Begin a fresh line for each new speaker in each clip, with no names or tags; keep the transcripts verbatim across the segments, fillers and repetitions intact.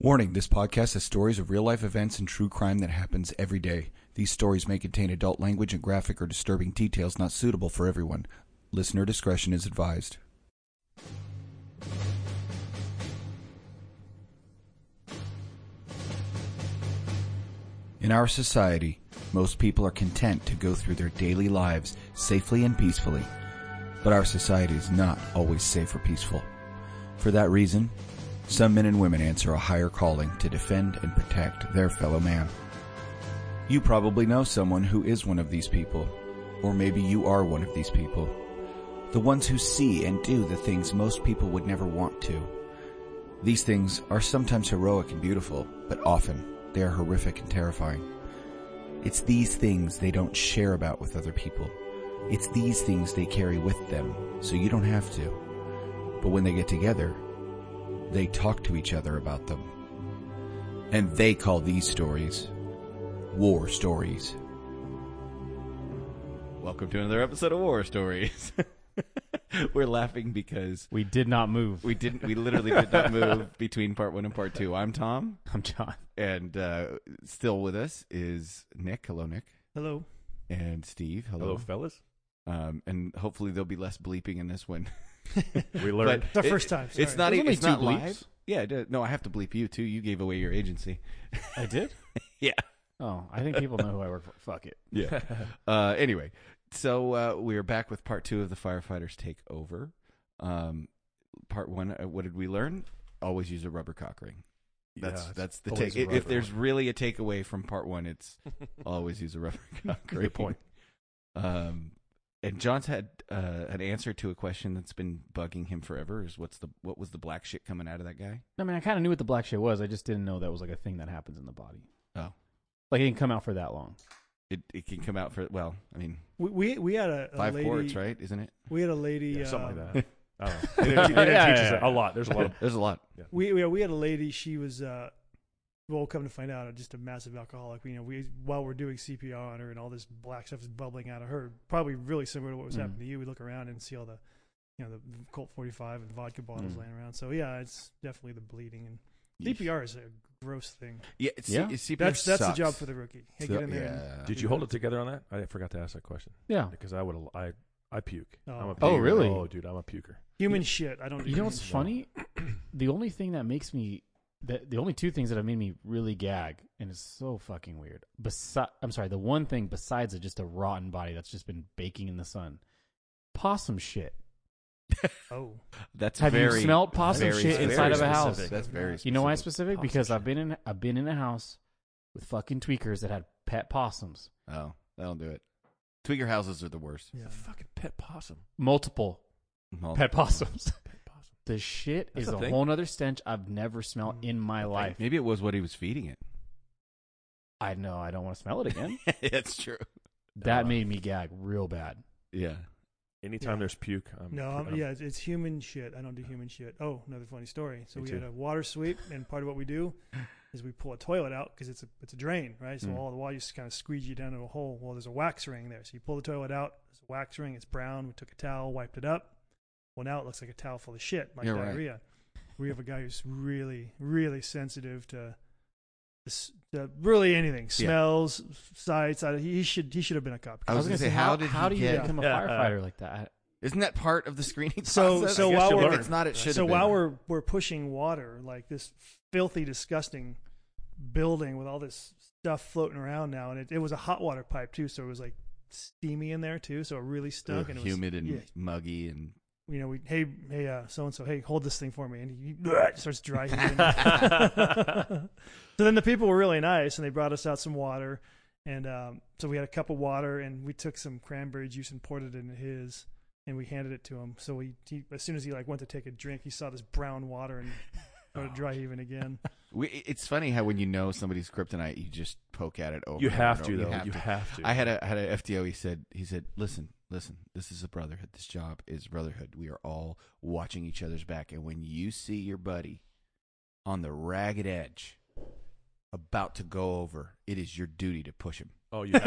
Warning, this podcast has stories of real-life events and true crime that happens every day. These stories may contain adult language and graphic or disturbing details not suitable for everyone. Listener discretion is advised. In our society, most people are content to go through their daily lives safely and peacefully. But our society is not always safe or peaceful. For that reason, some men and women answer a higher calling to defend and protect their fellow man. You probably know someone who is one of these people, or maybe you are one of these people. The ones who see and do the things most people would never want to. These things are sometimes heroic and beautiful, but often they are horrific and terrifying. It's these things they don't share about with other people. It's these things they carry with them, so you don't have to. But when they get together, they talk to each other about them. And they call these stories war stories.
Welcome to another episode of War Stories. We're laughing because
we did not move.
We didn't. We literally did not move between part one and part two. I'm Tom.
I'm John.
And uh, still with us is Nick. Hello, Nick.
Hello.
And Steve. Hello.
Hello, fellas.
Um, and hopefully there'll be less bleeping in this one.
We learned.
It's our first time. Sorry.
It's not.
There's only
It's
two
not
bleeps.
live. Yeah. I did. No, I have to bleep you too. You gave away your agency.
I did?
Yeah.
Oh, I think people know who I work for. Fuck it.
Yeah. uh, anyway, so uh, we're back with part two of the Firefighters Take Over. Um, part one, uh, what did we learn? Always use a rubber cock ring. That's
Yeah,
that's the
always
take.
a
If
rubber
there's
one.
really a takeaway from part one, it's always use a rubber cock ring.
Good point.
Um, and John's had uh, an answer to a question that's been bugging him forever. Is what's the what was the black shit coming out of that guy?
I mean, I kind of knew what the black shit was. I just didn't know that was like a thing that happens in the body.
Oh,
Like it didn't come out for that long.
it it can come out for well, I mean,
We we, we had a, a
five
lady.
quarts, right? Isn't it?
We had a lady.
Yeah, something
um,
like that. I don't know. They didn't, they didn't
Yeah,
teach
yeah,
us
yeah.
a lot. There's a lot. Of,
There's a lot.
We we, we had a lady. She was uh, well, come to find out, just a massive alcoholic. You know, we while we're doing C P R on her and all this black stuff is bubbling out of her, probably really similar to what was
Mm.
happening to you. We look around and see all the, you know, the Colt forty-five and vodka bottles
Mm.
laying around. So yeah, it's definitely the bleeding and C P R is a gross thing.
Yeah, it's,
Yeah.
it's C P R
That's that's the
sucks.
job for the rookie. Hey,
So-
get in there. and-
yeah.
did you hold it together on that? I forgot to ask that question
Yeah.
because I would. I I puke.
Oh.
I'm a
Oh,
puker.
really?
Oh, dude, I'm a puker.
Human shit. I don't. do
You know
human
what's
shit.
funny? The only thing that makes me, the, the only two things that have made me really gag, and it's so fucking weird. Besi- I'm sorry, the one thing besides it, just a rotten body that's just been baking in the sun. Possum shit.
Oh,
That's
Have you
very,
smelled possum
very
shit
specific.
inside of a
Very
house?
specific. That's very specific.
You know why it's specific?
Possum
Because
shit.
I've been in I've been in a house with fucking tweakers that had pet possums.
Oh, that'll do it. Tweaker houses are the worst.
yeah.
A fucking pet possum.
Multiple
Well,
pet possums.
Pet possum.
The shit
That's
is
a
a
thing?
whole nother stench I've never smelled in my life.
Maybe it was what he was feeding it.
I know I don't want to smell it again.
That's true.
That
Uh,
made me gag real bad.
Yeah.
Anytime
Yeah.
there's puke, I'm,
No,
I'm,
I'm, yeah, it's, it's human shit. I don't do human shit. Oh, another funny story. So
Me
we
too.
had a water sweep, and part of what we do is we pull a toilet out because it's a it's a drain, right? So
Mm.
all the water just kind of squeegee down into a hole. Well, there's a wax ring there, so you pull the toilet out. There's a wax ring. It's brown. We took a towel, wiped it up. Well, now it looks like a towel full of shit, like
Yeah, right.
diarrhea. We have a guy who's really, really sensitive to. This, to really anything, smells, sights. I, he should he should have been a cop.
I was gonna say, how did
how
he
do you
get-
become a
Yeah.
firefighter like that?
Isn't that part of the screening
So-
process?
so
I guess
while
you'll
we're-
learn. If it's not, it should
So
have been.
while we're we're pushing water, like this filthy, disgusting building with all this stuff floating around now, and it, it was a hot water pipe too, so it was like steamy in there too, so it really stunk.
Ugh,
and it was,
humid and
yeah,
muggy and
you know, we hey hey uh, so and so, hey, hold this thing for me, and he starts dry heaving. So then the people were really nice, and they brought us out some water, and um, so we had a cup of water, and we took some cranberry juice and poured it into his, and we handed it to him. So he, he as soon as he like went to take a drink, he saw this brown water and started dry heaving again.
we, it's funny how when you know somebody's kryptonite, you just poke at it over.
You
and
have
over
to
and
though.
over.
You have to.
I had a I had a F D O. He said he said, listen, listen. This is a brotherhood. This job is brotherhood. We are all watching each other's back. And when you see your buddy on the ragged edge, about to go over, it is your duty to push him.
Oh, you.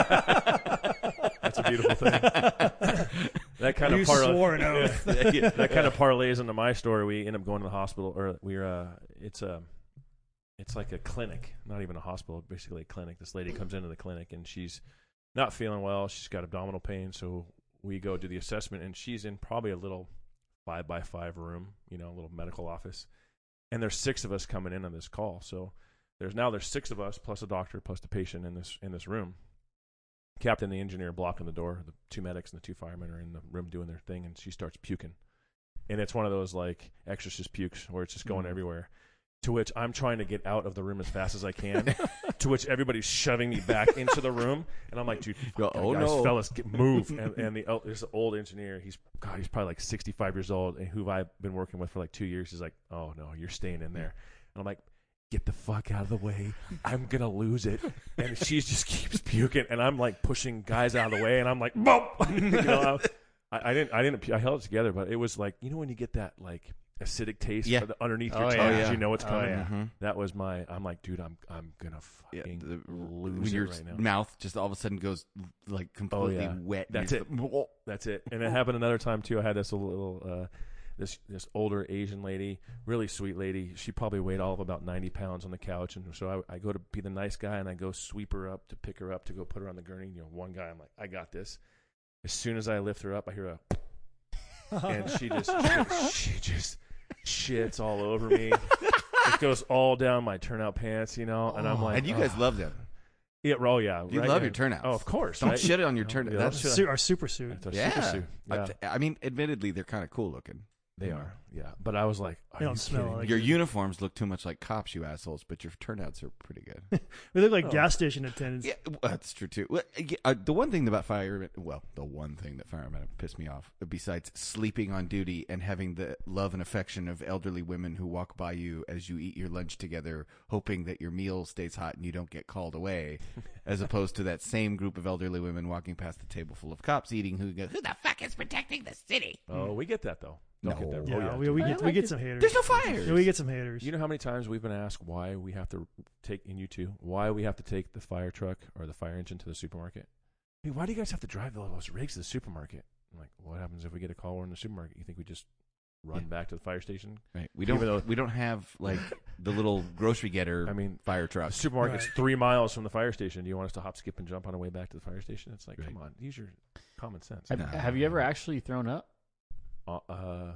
That's a beautiful thing. That kind
You
of parlay,
swore an oath.
that kind of parlays into my story. We end up going to the hospital, or we're uh, it's a it's like a clinic, not even a hospital, basically a clinic. This lady comes into the clinic and she's not feeling well. She's got abdominal pain, so we go do the assessment, and she's in probably a little five by five room, you know, a little medical office. And there's six of us coming in on this call. So there's now there's six of us plus a doctor plus the patient in this in this room. Captain, the engineer, blocking the door. The two medics and the two firemen are in the room doing their thing, and she starts puking. And it's one of those like exorcist pukes where it's just going mm. everywhere. To which I'm trying to get out of the room as fast as I can. To which everybody's shoving me back into the room, and I'm like, "Dude, fuck, oh guys, no, fellas, get, move!" And, and the oh, there's an old engineer. He's God, he's probably like sixty-five years old, and who I've been working with for like two years. He's like, "Oh no, you're staying in there." And I'm like, "Get the fuck out of the way! I'm gonna lose it." And she just keeps puking, and I'm like pushing guys out of the way, and I'm like, "Boom!" you know, I, I didn't, I didn't, I held it together, but it was like, you know, when you get that like acidic taste
yeah.
underneath
oh,
your tongue,
yeah.
you know it's coming.
Oh, yeah.
Mm-hmm.
That was my. I'm like, dude, I'm, I'm gonna fucking
yeah, the,
lose
when
it
your
right now.
mouth just all of a sudden goes like completely
oh, yeah.
wet.
That's it. The, That's it. And it happened another time too. I had this little, uh, this this older Asian lady, really sweet lady. She probably weighed all of about ninety pounds on the couch, and so I, I go to be the nice guy, and I go sweep her up to pick her up to go put her on the gurney. You know, one guy, I'm like, I got this. As soon as I lift her up, I hear a, and she just, she, she just. shits all over me. It goes all down my turnout pants, you know, and I'm like,
and you
oh.
guys love them.
Yeah, oh yeah,
you
right?
love
and,
your turnouts.
Oh, of course.
Don't
right?
shit on your turnout.
Yeah,
That's
Su- our super suit.
That's
yeah.
super suit. Yeah.
I, I mean, admittedly, they're kind of cool looking.
They are, yeah. But I was like, are
They don't
you
smell
kidding
like
me?
Your uniforms look too much like cops, you assholes, but your turnouts are pretty good.
We look like
Oh.
gas station attendants.
Yeah, well, that's true too. Well, yeah, uh, the one thing about firemen, well, the one thing that firemen have pissed me off, besides sleeping on duty and having the love and affection of elderly women who walk by you as you eat your lunch together, hoping that your meal stays hot and you don't get called away, as opposed to that same group of elderly women walking past the table full of cops eating, who go, "Who the fuck is protecting the city?"
Oh, we get that though. Don't
No.
get that.
Yeah,
Oh, yeah.
we, we
I
get we
like
get
it.
some haters.
There's no fires.
Yeah, we get some haters.
You know how many times we've been asked why we have to take, and you too, why we have to take the fire truck or the fire engine to the supermarket? Hey, why do you guys have to drive all those rigs to the supermarket? I'm like, what happens if we get a call? We're in the supermarket. You think we just run
Yeah.
back to the fire station?
Right. We
Even
don't.
though-
we don't have like the little grocery getter.
I mean,
fire
the
truck.
supermarket's
Right.
three miles from the fire station. Do you want us to hop, skip, and jump on our way back to the fire station? It's like,
Right.
come on, use your common sense.
Have,
No.
have you ever actually thrown up?
Uh, uh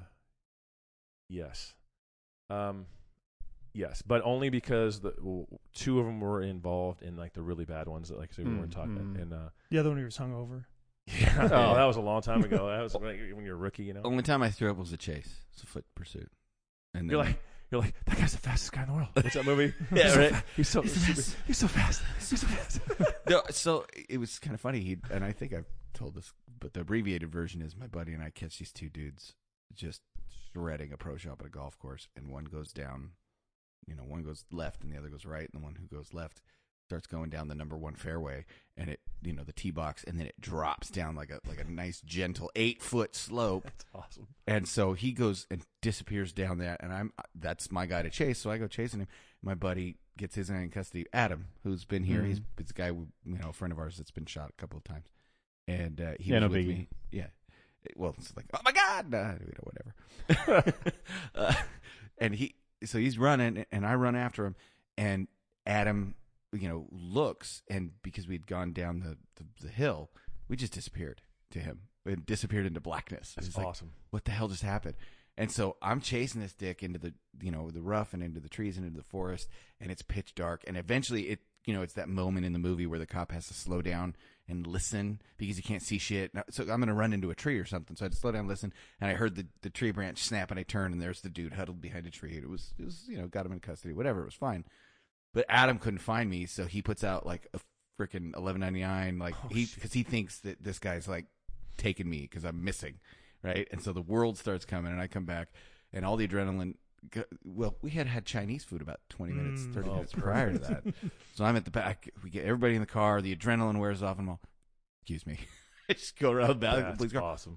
yes, um, yes, but only because the w- two of them were involved in like the really bad ones that like so we
Mm,
weren't talking.
mm.
And uh,
The other one he was hungover.
yeah,
Oh.
that was a long time ago. That was like when you're a rookie, you know.
Only time I threw up was a chase. It's a foot pursuit. And
You're
then-
like, you're like, that guy's the fastest guy in the world. What's that movie?
Yeah,
he's so
right.
fa- he's so
He's the
super-
best.
he's so fast. He's so fast.
no, so it was kind of funny. He and I think I've told this, but the abbreviated version is my buddy and I catch these two dudes just shredding a pro shop at a golf course, and one goes down, you know, one goes left and the other goes right, and the one who goes left starts going down the number one fairway, and it, you know, the tee box, and then it drops down like a like a nice gentle eight foot slope.
That's awesome.
And so he goes and disappears down that, and I'm that's my guy to chase. So I go chasing him. My buddy gets his guy in custody, Adam, who's been here.
Mhm.
He's it's a guy, who, you know, a friend of ours that's been shot a couple of times, and uh, he
Yeah,
was
no
with
biggie.
me. Yeah, well, it's like, oh my god, nah, you know, whatever. uh, and he, so he's running, and I run after him, and Adam, you know, looks, and because we'd gone down the the, the hill, we just disappeared to him. It disappeared into blackness.
That's
It's like,
awesome.
what the hell just happened? And so I'm chasing this dick into the, you know, the rough and into the trees and into the forest, and it's pitch dark. And eventually it, you know, it's that moment in the movie where the cop has to slow down and listen because he can't see shit. So I'm going to run into a tree or something. So I had to slow down and listen. And I heard the, the tree branch snap, and I turned, and there's the dude huddled behind a tree. It was, it was, you know, got him in custody, whatever. It was fine. But Adam couldn't find me, so he puts out like a freaking eleven ninety-nine, like
Oh,
he,
shit.
because he thinks that this guy's like taking me because I'm missing. Right. And so the world starts coming, and I come back, and all the adrenaline. Go, well, we had had Chinese food about twenty minutes,
Mm.
thirty
Oh,
minutes prior to that. So I'm at the back. We get everybody in the car. The adrenaline wears off, and I'm all, excuse me. I just go around the back of the
That's
police car.
awesome.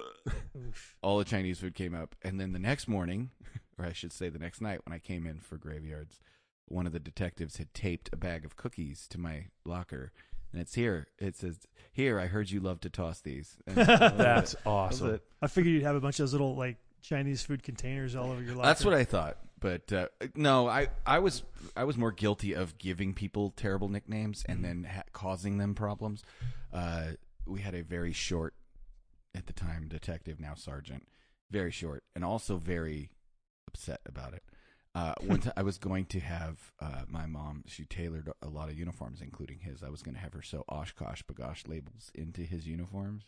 Oof.
All the Chinese food came up. And then the next morning, or I should say the next night when I came in for graveyards, one of the detectives had taped a bag of cookies to my locker. And it's here. It says, here, I heard you love to toss these. And
That's
that was
awesome.
it.
I figured you'd have a bunch of those little like Chinese food containers all over your locker.
That's what I thought. but uh, no, I, I was I was more guilty of giving people terrible nicknames and then ha- causing them problems. Uh, we had a very short, at the time, detective, now sergeant, very short, and also very upset about it. Uh, one time I was going to have uh, my mom, she tailored a lot of uniforms, including his. I was going to have her sew Oshkosh Bagosh labels into his uniforms,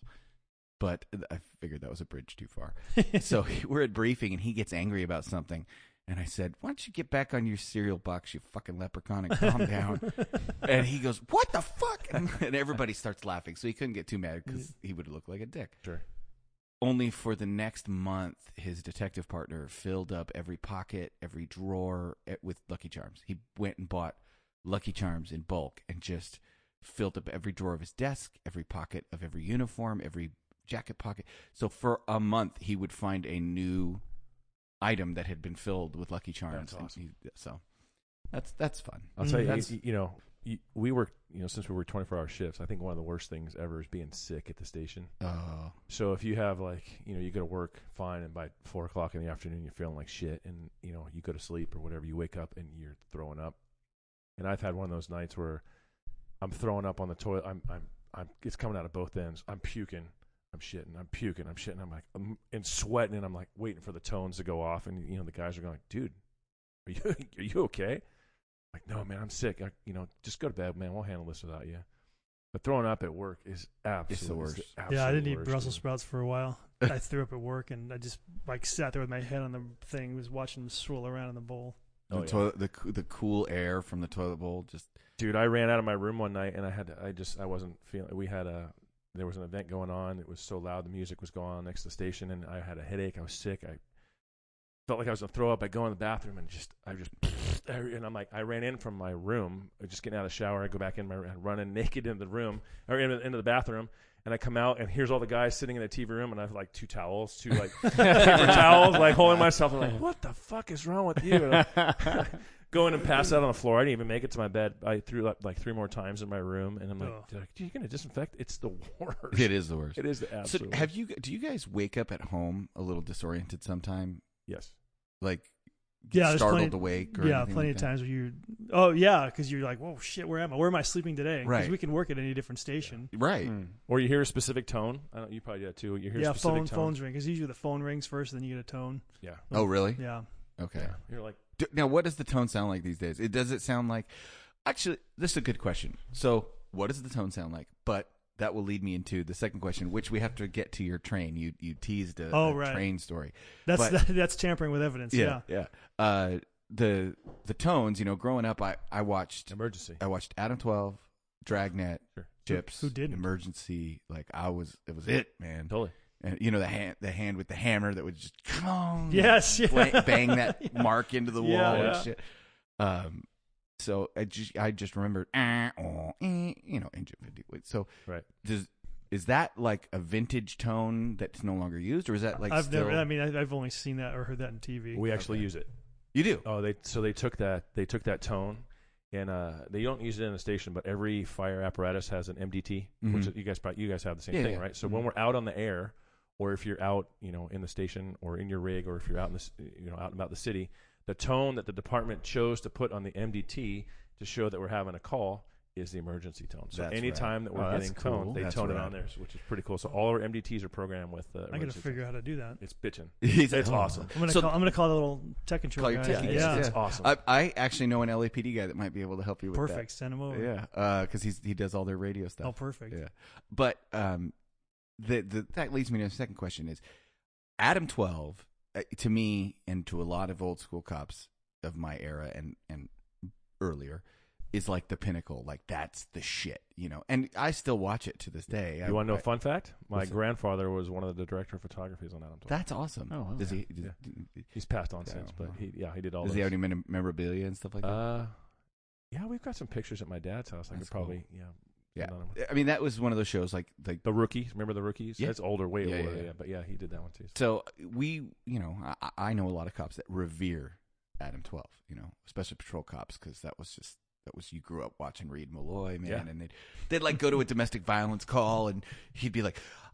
but I figured that was a bridge too far. So we're at briefing, and he gets angry about something. And I said, why don't you get back on your cereal box, you fucking leprechaun, and calm down. And he goes, what the fuck? And, and everybody starts laughing. So he couldn't get too mad because he would look like a dick.
Sure.
Only for the next month, his detective partner filled up every pocket, every drawer with Lucky Charms. He went and bought Lucky Charms in bulk and just filled up every drawer of his desk, every pocket of every uniform, every jacket pocket. So for a month, he would find a new item that had been filled with Lucky Charms.
That's awesome.
He, so that's that's fun.
I'll tell you,
That's-
you, you know, you, we work, you know, since we work twenty-four hour shifts, I think one of the worst things ever is being sick at the station.
Oh,
So if you have like, you know, you go to work fine and by four o'clock in the afternoon you're feeling like shit and, you know, you go to sleep or whatever, you wake up and you're throwing up. And I've had one of those nights where I'm throwing up on the toilet. I'm, I'm, I'm, it's coming out of both ends. I'm puking. I'm shitting. I'm puking. I'm shitting. I'm like, I'm and sweating and I'm like waiting for the tones to go off. And, you know, the guys are going, dude, are you, are you okay? Like, no, man, I'm sick. I, you know, just go to bed, man. We'll handle this without you. But throwing up at work is absolutely
It's the worst.
absolute
Yeah, I didn't eat
worst,
Brussels
dude.
sprouts for a while. I threw up at work, and I just like sat there with my head on the thing, was watching them swirl around in the bowl.
the,
Oh, yeah.
toilet, the the cool air from the toilet bowl just.
Dude, I ran out of my room one night and I had to, I just, I wasn't feeling, we had a, there was an event going on. It was so loud. The music was going on next to the station and I had a headache. I was sick. I felt like I was going to throw up. I go in the bathroom and just, I just, and I'm like, I ran in from my room, just getting out of the shower. I go back in my, I run in naked into the room or into, into the bathroom. And I come out, and here's all the guys sitting in the T V room, and I have like two towels, two like paper towels, like holding myself. I'm like, what the fuck is wrong with you? And I go in and pass out on the floor. I didn't even make it to my bed. I threw up like three more times in my room, and I'm like,
Oh.
dude, are you gonna disinfect? It's the worst.
It is the worst.
It is the
So
absolute.
have you? Do you guys wake up at home a little disoriented sometime?
Yes.
Like
Yeah, there's
startled
plenty-
awake? Or
Yeah,
anything
plenty
like
of
that?
times where you, oh yeah, because you're like, whoa, shit, where am I? Where am I sleeping today? Because
Right.
we can work at any different station.
Right.
Mm.
Or you hear a specific tone. I don't. You probably do that too. You hear
Yeah,
a specific
phone
tone.
phones ring because usually the phone rings first, then you get a tone.
Yeah.
Oh, really?
Yeah,
Okay.
Yeah. You're like,
Do, now, what does the tone sound like these days? It does it sound like? Actually, this is a good question. So, what does the tone sound like? But that will lead me into the second question, which we have to get to your train. You you teased a,
Oh,
a
right.
train story.
that's
But-
that's tampering with evidence. Yeah,
yeah. Uh, the the tones. You know, growing up, I I watched
emergency.
I watched Adam twelve, Dragnet,
Sure.
Chips,
who didn't?
Emergency. Like I was, it was it, man.
Totally.
And you know the hand the hand with the hammer that would just come on.
Yes, yeah.
bang, bang that
Yeah.
mark into the wall
Yeah,
and
yeah.
shit. Um, so I just I just remembered, eh, oh, eh, you know, engine fifty. So
Right.
does is that like a vintage tone that's no longer used, or is that like
I've
still?
never. I mean, I, I've only seen that or heard that in T V.
We actually
Okay.
use it.
You do.
Oh, they so they took that they took that tone, and uh, they don't use it in the station, but every fire apparatus has an M D T, which
Mhm.
you guys probably, you guys have the same
Yeah,
thing,
yeah.
right? So
Mhm.
when we're out on the air, or if you're out, you know, in the station or in your rig, or if you're out in this, you know, out and about the city, the tone that the department chose to put on the M D T to show that we're having a call is the emergency tone. So
That's
anytime that we're
Oh, that's
getting
cool.
toned, they
That's
tone it
rad.
on there, so- which is pretty cool. So all our M D Ts are programmed with. Uh,
I got to
emergency
figure
tone.
out how to do that.
It's bitching.
He's
It's
oh.
awesome.
I'm gonna
So-
call. I'm gonna call the little tech control
Call your
guy.
techie
Yeah,
guys,
yeah,
it's, it's awesome.
I, I actually know an L A P D guy that might be able to help you with
perfect. Send him
that.
over.
Yeah, because he's he does all their radio stuff.
Oh, perfect.
Yeah, but um, the, the that leads me to the second question: is Adam twelve uh, to me and to a lot of old school cops of my era and and earlier is like the pinnacle. Like that's the shit, you know. And I still watch it to this day. I,
You want to know
I-
a fun fact? My
What's it?
grandfather was one of the director of photographies on Adam twelve.
That's awesome.
Oh, wow.
Does he?
Yeah.
Does,
Yeah. He's passed on
Yeah,
since, but
wow.
he yeah he did all.
does
those.
he have any mem- memorabilia and stuff like that?
Uh, yeah, we've got some pictures at my dad's house. I
That's
could probably
cool.
yeah.
yeah,
get on him.
I mean that was one of those shows like like
The Rookies. Remember the Rookies?
Yeah.
That's older, way
Yeah,
older.
yeah,
Yeah,
yeah.
but yeah, he did that one too.
So we, you know, I, I know a lot of cops that revere Adam twelve, you know, especially patrol cops, because that was just that was you grew up watching Reed Malloy, man,
Yeah.
and they'd they'd like go to a domestic violence call, and he'd be like,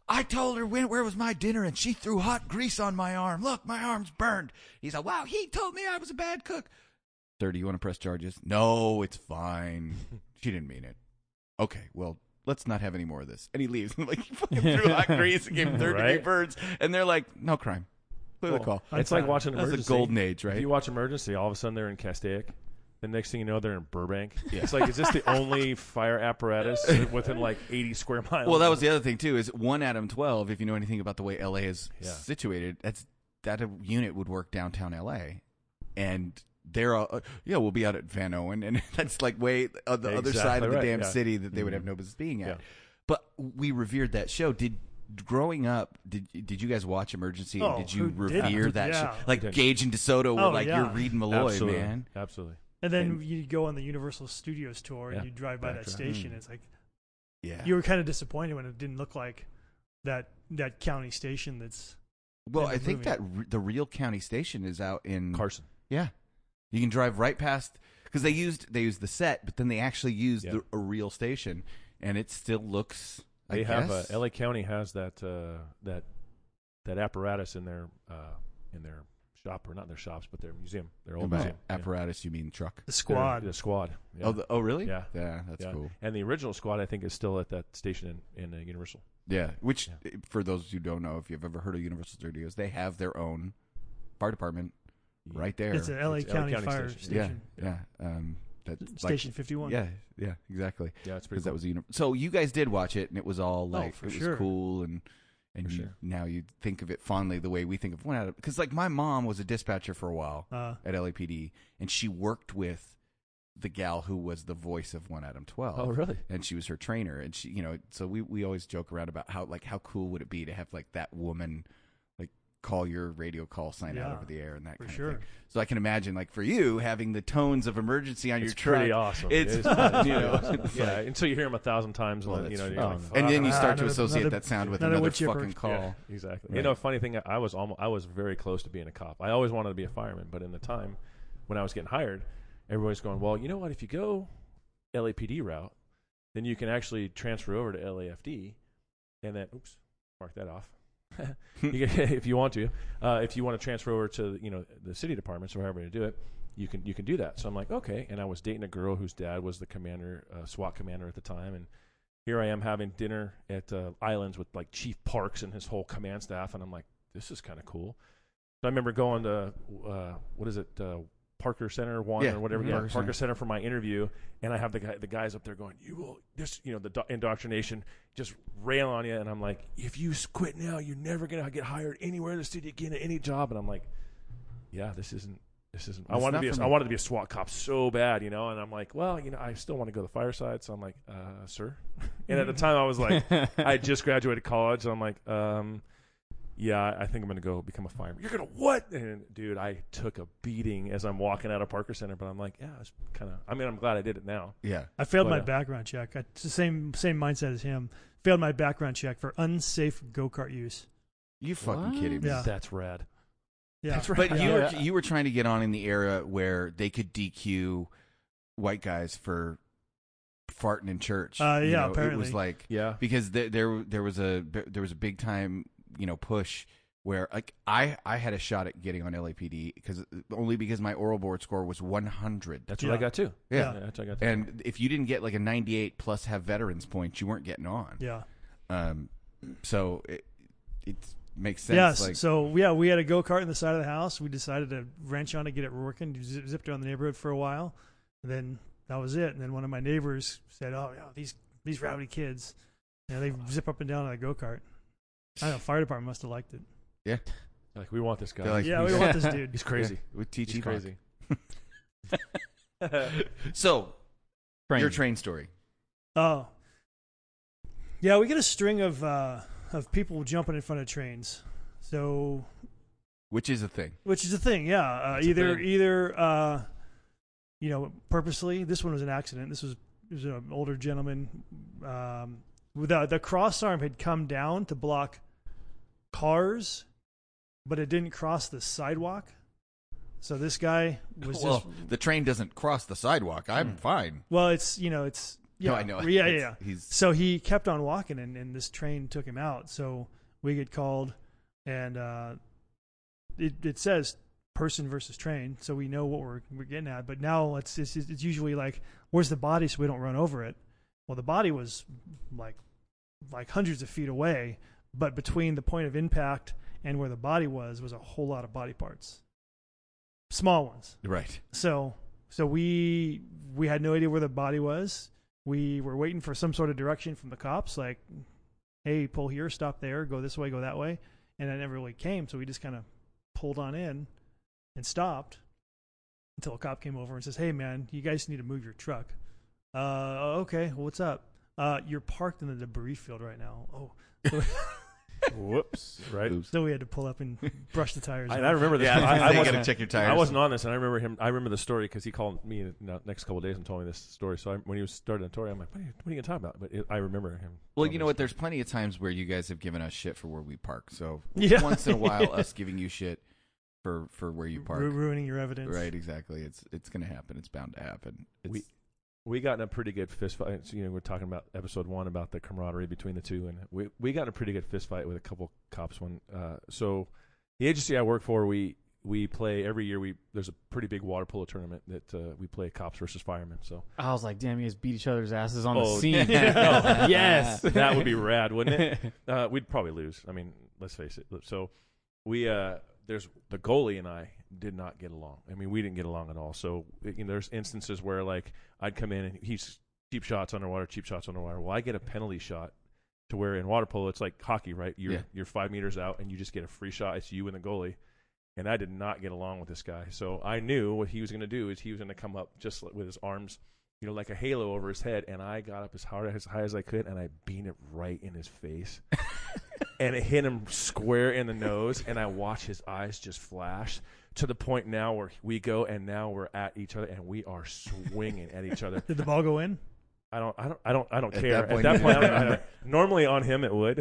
I told her when, where was my dinner, and she threw hot grease on my arm. Look, my arm's burned. He's like, wow, he told me I was a bad cook. Sir, do you want to press charges? No, it's fine. She didn't mean it. Okay, well, let's not have any more of this. And he leaves. Like, he fucking threw hot grease and gave him third degree
Right?
burns. And they're like, no crime. Clear the
Well,
call.
It's like watching
That's
Emergency.
the golden age, right?
If you watch Emergency, all of a sudden they're in Castaic. The next thing you know, they're in Burbank.
Yeah.
It's like, is this the only fire apparatus within like eighty square miles?
Well, that was the other thing too. Is one Adam twelve. If you know anything about the way L A is
Yeah.
situated, that's that a unit would work downtown L A, and they're all, uh, yeah, we'll be out at Van Owen, and that's like way on the other
Exactly
side of the
right,
damn
yeah.
city that they would
Mhm.
have no business being at.
Yeah.
But we revered that show. Did growing up, did did you guys watch Emergency?
Oh,
and did you
who
revere
didn't?
that
Yeah.
show? Like
Who didn't?
Gage and DeSoto were
Oh,
like
yeah.
you're reading Malloy,
Absolutely.
man.
Absolutely.
And then
And-
you go on the Universal Studios tour and
Yeah.
you drive by
Back
that
to-
station.
Mm.
It's like
Yeah.
you were kind of disappointed when it didn't look like that that county station. That's
well,
in the
I think
movie.
that re- the real county station is out in
Carson.
Yeah, you can drive right past because they used they used the set, but then they actually used
Yeah.
the, a real station, and it still looks. I
They have uh,
guess.
L A County has that uh, that that apparatus in their uh, in their shop, or not their shops, but their museum, their old
By
museum. Yeah.
apparatus. You mean truck?
the squad.
The, the squad. Yeah.
Oh, the, oh, really?
Yeah.
yeah, that's
Yeah.
cool.
And the original squad, I think, is still at that station in, in uh, Universal.
Yeah, which
Yeah.
for those who don't know, if you've ever heard of Universal Studios, they have their own fire department right there.
It's an L A
It's L A
County,
County
Fire
station.
yeah,
Station.
yeah. Um, that
Station fifty-one.
Yeah, yeah, exactly.
Yeah, it's pretty
Because that
cool.
was a uni- so you guys did watch it, and it was all like
for
it was
sure.
cool, and and
For
you,
sure.
now you think of it fondly the way we think of one out of because like my mom was a dispatcher for a while
Uh,
at L A P D, and she worked with the gal who was the voice of One Adam twelve.
Oh, really?
And she was her trainer, and she, you know, so we we always joke around about how like how cool would it be to have like that woman like call your radio call sign out
Yeah,
over the air and that
for
kind
sure.
of thing. So I can imagine like for you having the tones of Emergency on
It's
your truck.
pretty awesome.
It's
It is
fun,
pretty
you know.
awesome.
It's
yeah,
like-
until you hear them a thousand times,
Well,
and then, you
that's
know,
true.
you're like,
And then you
Ah,
start to
another-
associate
another-
that sound with
another
another
wood chipper.
fucking call.
Yeah, exactly.
Right.
You know, funny thing, I was almost, I was very close to being a cop. I always wanted to be a fireman, but in the time when I was getting hired, everybody's going, well, you know what? If you go L A P D route, then you can actually transfer over to L A F D, and then, oops, mark that off. you can, if you want to, uh, if you want to transfer over to you know the city departments or however to do it, you can you can do that. So I'm like, okay. And I was dating a girl whose dad was the commander, uh, SWAT commander at the time, and here I am having dinner at uh, Islands with like Chief Parks and his whole command staff, and I'm like, this is kind of cool. So I remember going to uh, what is it, uh, Parker Center one
Yeah,
or whatever,
mhm.
yeah,
Parker
Parker,
Center.
Center for my interview, and I have the guy, the guys up there going, you will this, you know, the do- indoctrination, just rail on you, and I'm like, if you quit now, you're never gonna get hired anywhere in the city again at any job, and I'm like, yeah, this isn't. This isn't. I
It's
wanted to
not
be. A,
for
I
me.
wanted to be a SWAT cop so bad, you know. And I'm like, well, you know, I still want to go to the fireside. So I'm like, uh, sir. And at the time, I was like, I had just graduated college. So I'm like, um, yeah, I think I'm going to go become a fireman. You're going to what? And dude, I took a beating as I'm walking out of Parker Center. But I'm like, yeah, it's kind of. I mean, I'm glad I did it now.
Yeah.
I failed
But,
my
uh,
background check. I, it's the same same mindset as him. Failed my background check for unsafe go kart use.
You fucking
What?
kidding me?
Yeah.
That's rad.
Yeah,
That's right.
But you
Yeah.
were you were trying to get on in the era where they could D Q white guys for farting in church.
Uh,
You
yeah,
know, it
apparently.
was like
Yeah.
because there there there was a there was a big time you know push where like I I had a shot at getting on L A P D because only because my oral board score was one hundred.
That's what
Yeah.
I got too.
Yeah.
Yeah.
That's what I got too.
And if you didn't get like a ninety-eight plus have veterans points, you weren't getting on.
yeah.
Um, so it it makes sense.
Yes.
Like,
So yeah, we had a go kart in the side of the house. We decided to wrench on to get it working. Zip, zipped around the neighborhood for a while, and then that was it. And then one of my neighbors said, "Oh, yeah, these these rowdy kids, you know, they zip up and down on a go kart." I don't know. Fire department must have liked it.
like, we want this guy.
they're like,
Yeah, we
he's-
want this dude.
He's crazy.
yeah, with T G
He's crazy.
So
Train.
your train story.
Oh, yeah, we get a string of uh, of people jumping in front of trains. So,
Which is a thing.
which is a thing, yeah. Uh,
It's a
either
thing.
either uh, you know, purposely. This one was an accident. This was it was an older gentleman. Um, the the cross arm had come down to block cars, but it didn't cross the sidewalk. So this guy was
Well,
just
the train doesn't cross the sidewalk. I'm
Hmm.
fine.
well. It's you know it's Yeah,
No, I know.
Yeah, yeah,
It's-
yeah.
He's
So he kept on walking, and, and this train took him out. So we get called, and uh, it it says person versus train, so we know what we're we're getting at. But now it's it's, it's usually like, where's the body, so we don't run over it. Well, the body was like like hundreds of feet away, but between the point of impact and where the body was was a whole lot of body parts, small ones.
right.
So so we we had no idea where the body was. We were waiting for some sort of direction from the cops, like, hey, pull here, stop there, go this way, go that way. And that never really came, so we just kind of pulled on in and stopped until a cop came over and says, hey, man, you guys need to move your truck. Uh, okay, well, what's up? Uh, you're parked in the debris field right now. Oh.
Whoops. Right.
Oops.
So we had to pull up and brush the tires.
I,
off.
and I remember this.
Yeah,
I, I
you
wasn't,
gotta check your tires.
I wasn't on this, and I remember him. I remember the story because he called me in the next couple of days and told me this story. So I, when he was starting the story, I'm like, "What are you, what are you gonna talk about?" But it, I remember him.
Well,
telling
you
me
know
this
what? There's plenty of times where you guys have given us shit for where we park. So
Yeah.
once in a while, us giving you shit for for where you park.
Ru- ruining your evidence.
Right, exactly. It's it's gonna happen. It's bound to happen. It's,
We- we got in a pretty good fist fight. So, you know, we're talking about episode one about the camaraderie between the two, and we we got in a pretty good fist fight with a couple cops. One, uh, so the agency I work for, we we play every year. We there's a pretty big water polo tournament that uh, we play cops versus firemen. So
I was like, damn, you guys beat each other's asses on
Oh,
the scene.
yeah.
Yes.
that would be rad, wouldn't it? Uh, we'd probably lose. I mean, let's face it. So we uh, there's the goalie and I did not get along. I mean, we didn't get along at all. So you know, there's instances where like I'd come in and he's cheap shots underwater, cheap shots underwater. Well, I get a penalty shot to where in water polo it's like hockey, right? You're
Yeah.
you're five meters out and you just get a free shot. It's you and the goalie. And I did not get along with this guy. So I knew what he was going to do is he was going to come up just with his arms, you know, like a halo over his head. And I got up as hard as high as I could, and I beat it right in his face. And it hit him square in the nose, and I watched his eyes just flash to the point now where we go, and now we're at each other, and we are swinging at each other.
Did the ball go in?
I don't, I don't, I don't, I don't
At
care.
that point,
At that
you
point, I
didn't
don't, I don't, normally on him it would,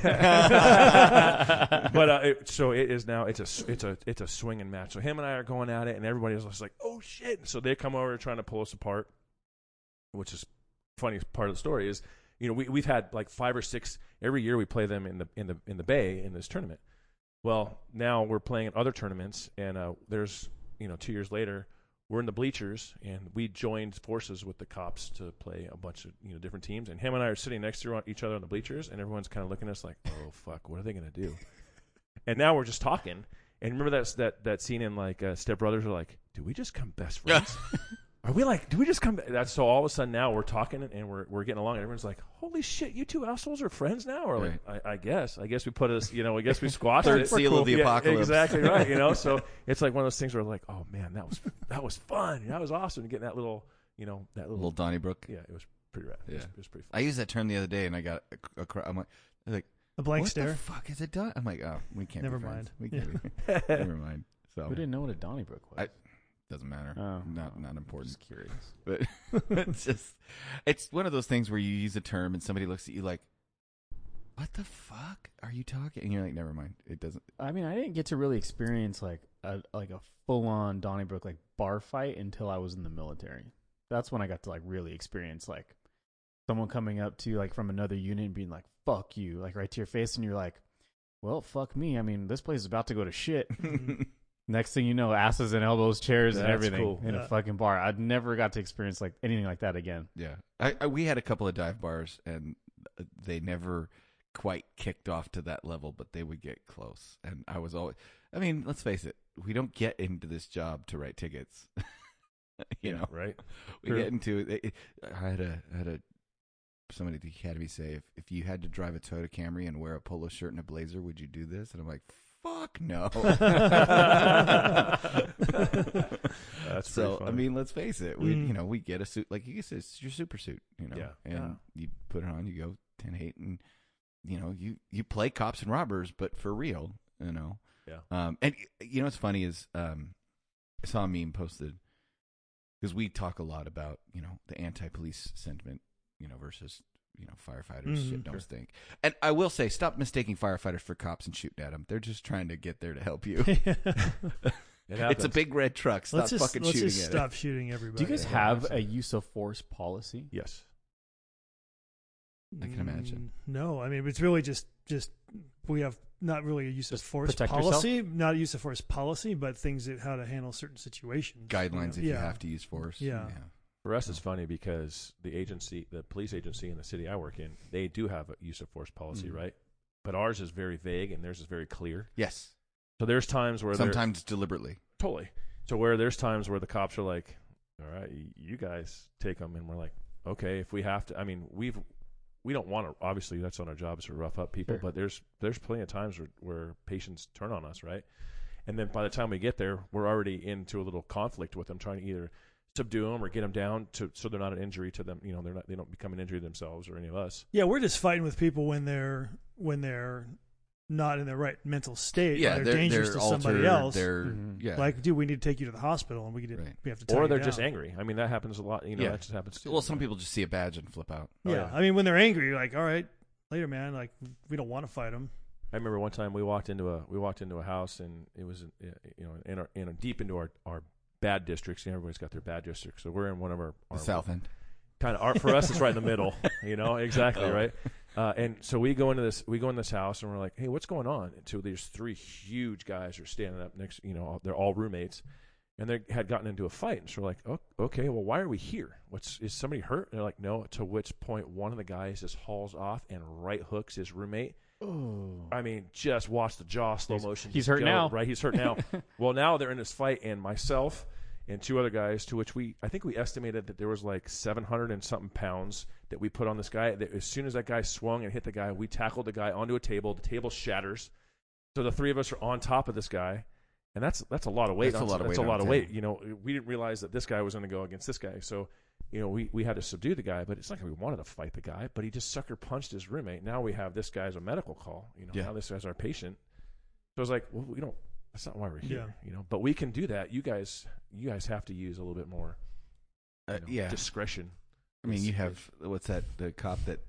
but uh, it, so it is now. It's a, it's a, it's a swinging match. So him and I are going at it, and everybody is just like, "Oh shit!" So they come over trying to pull us apart, which is funny part of the story is, you know, we we've had like five or six every year. We play them in the in the in the Bay in this tournament. Well, now we're playing in other tournaments, and uh, there's, you know, two years later, we're in the bleachers, and we joined forces with the cops to play a bunch of, you know, different teams. And him and I are sitting next to each other on the bleachers, and everyone's kind of looking at us like, "Oh fuck, what are they gonna do?" And now we're just talking. And remember that that that scene in like uh, Step Brothers, are like, "Do we just come best friends?" Are we like, do we just come back? That's so all of a sudden now we're talking and we're we're getting along, and everyone's like, holy shit, you two assholes are friends now? Or like, I, I guess. I guess we put us, you know, I guess we squashed
Third
it.
seal of the
Yeah,
apocalypse.
Exactly right, you know? So it's like one of those things where like, oh man, that was that was fun. That was awesome. Getting that little, you know, that little,
little Donnybrook.
yeah, it was pretty rad. It,
Yeah.
was, it was pretty
I
fun.
used that term the other day, and I got a, a, cr- I'm like, like
A blank
what
stare.
the fuck is it done? I'm like, oh, we can't.
Never
be friends.
mind.
We
Yeah.
can't. Be. Never mind. So
We didn't know what a Donnybrook was.
I- doesn't matter.
Oh,
not
oh,
not important.
Just curious.
But it's just, it's one of those things where you use a term and somebody looks at you like, what the fuck are you talking? And you're like, never mind. It doesn't.
I mean, I didn't get to really experience like a like a full on Donnybrook like bar fight until I was in the military. That's when I got to like really experience like someone coming up to you like from another unit and being like, "Fuck you," like right to your face, and you're like, "Well, fuck me. I mean, this place is about to go to shit." Next thing you know, asses and elbows, chairs, and
That's
everything
cool.
in
Yeah.
a fucking bar. I'd never got to experience like anything like that again.
Yeah. I, I we had a couple of dive bars, and they never quite kicked off to that level, but they would get close. And I was always, I mean, let's face it, we don't get into this job to write tickets. you know,
right?
we
True.
get into it. it- I had a I had a somebody at the academy say, if, if you had to drive a Toyota Camry and wear a polo shirt and a blazer, would you do this? And I'm like, fuck no.
That's
So
pretty
I
funny.
mean, let's face it. We
Mm.
you know we get a suit like you said, it's your super suit, you know,
Yeah.
and
Yeah.
you put it on, you go ten eight, and you know you you play cops and robbers, but for real, you know.
Yeah.
Um, and y- you know what's funny is um, I saw a meme posted because we talk a lot about you know the anti-police sentiment, you know, versus you know firefighters
Mhm.
shit don't
Sure.
stink. And I will say, stop mistaking firefighters for cops and shooting at them. They're just trying to get there to help you.
It
It's a
happens.
big red truck. Stop
let's just
fucking
let's
shooting
just
at
stop shooting everybody.
Do you guys
Yeah,
have
absolutely.
a use of force policy?
Yes.
I can imagine.
Mm, No, I mean it's really just just we have not really a use of
Just
force
protect
policy, not a use of force policy, but things that how to handle certain situations.
Guidelines if
yeah.
you have to use force.
Yeah.
For us, it's funny because the agency, the police agency in the city I work in, they do have a use of force policy,
Mm.
right? But ours is very vague and theirs is very clear.
Yes.
So there's times where they're-
Sometimes deliberately.
totally. So where there's times where the cops are like, "All right, y- you guys take them," and we're like, "Okay, if we have to." I mean, we've we don't want to. Obviously, that's on our job is to rough up people.
Sure.
But there's there's plenty of times where, where patients turn on us, right? And then by the time we get there, we're already into a little conflict with them, trying to either subdue them or get them down to so they're not an injury to them. You know, they're not they don't become an injury to themselves or any of us.
Yeah, we're just fighting with people when they're when they're not in their right mental state.
Yeah,
or they're,
they're
dangerous
they're
to somebody
altered,
else.
They're
Mhm.
yeah.
Like, dude, we need to take you to the hospital, and we get
Right.
we have to. Tie
Or
you
they're
down.
just angry. I mean, that happens a lot. You know,
Yeah.
that just happens too.
well, some people just see a badge and flip out.
Oh,
Yeah.
yeah.
I mean, when they're angry, you're like, all right, later, man. Like, we don't want to fight them.
I remember one time we walked into a we walked into a house and it was uh, you know in our in a, deep into our, our bad districts. You know, everybody's got their bad districts, so we're in one of our,
The
our
South End.
kind of our, for us it's right in the middle. You know exactly
Oh.
right. Uh, and so we go into this we go in this house and we're like, hey, what's going on? And so there's three huge guys are standing up next. You know, they're all roommates, and they had gotten into a fight. And so we're like, oh, okay, well, why are we here? What's is somebody hurt? And they're like, no. To which point one of the guys just hauls off and right hooks his roommate.
Oh.
I mean, just watch the jaw slow
He's-
motion.
he's
just
hurt
go,
now.
right? He's hurt now. Well, now they're in this fight, and myself and two other guys, to which we, I think we estimated that there was like seven hundred and something pounds that we put on this guy. That as soon as that guy swung and hit the guy, we tackled the guy onto a table. The table shatters. So the three of us are on top of this guy, and that's that's a lot of weight.
That's a
on-
lot of
that's
weight
a lot
on
of
the
weight.
table.
You know, we didn't realize that this guy was going to go against this guy. So, you know, we, we had to subdue the guy, but it's not like we wanted to fight the guy, but he just sucker punched his roommate. Now we have this guy as a medical call. You know,
Yeah.
now this guy's our patient. So I was like, well, we don't. That's not why we're here.
Yeah.
You know, but we can do that. You guys, you guys have to use a little bit more
Uh,
you know,
yeah.
discretion.
I mean, you have what's that? The cop that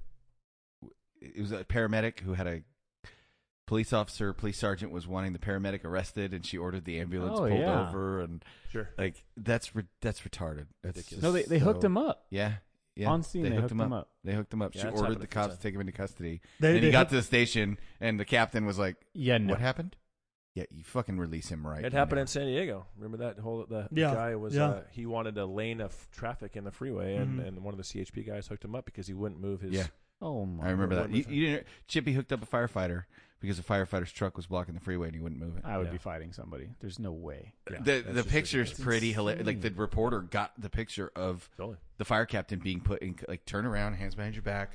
it was a paramedic who had a police officer, police sergeant was wanting the paramedic arrested, and she ordered the ambulance
Oh,
pulled
yeah.
over, and
Sure.
like that's re- that's retarded. That's
Ridiculous.
just
No, they they hooked
so-
him up
Yeah, yeah.
on scene. They, hooked, him up.
They hooked him up.
Yeah,
she
that's
ordered
happened
the
a few
cops
times.
to take him into custody.
They,
Then
they
he got
hooked-
to the station, and the captain was like,
Yeah, no.
"What happened? Yeah, you fucking release him right."
It happened
now."
in San Diego. Remember that whole the
Yeah,
guy was
yeah.
uh, he wanted a lane of traffic in the freeway, and,
Mhm.
and one of the C H P guys hooked him up because he wouldn't move his.
Yeah.
Oh my.
I remember that.
One
You,
with
you didn't. Chippy hooked up a firefighter because the firefighter's truck was blocking the freeway, and he wouldn't move it.
I would
Yeah.
be fighting somebody. There's no way.
Yeah,
the
that's
the
just
picture's
ridiculous.
pretty hilarious.
insane.
Like the reporter got the picture of
Totally.
the fire captain being put in, like turn around, hands behind your back.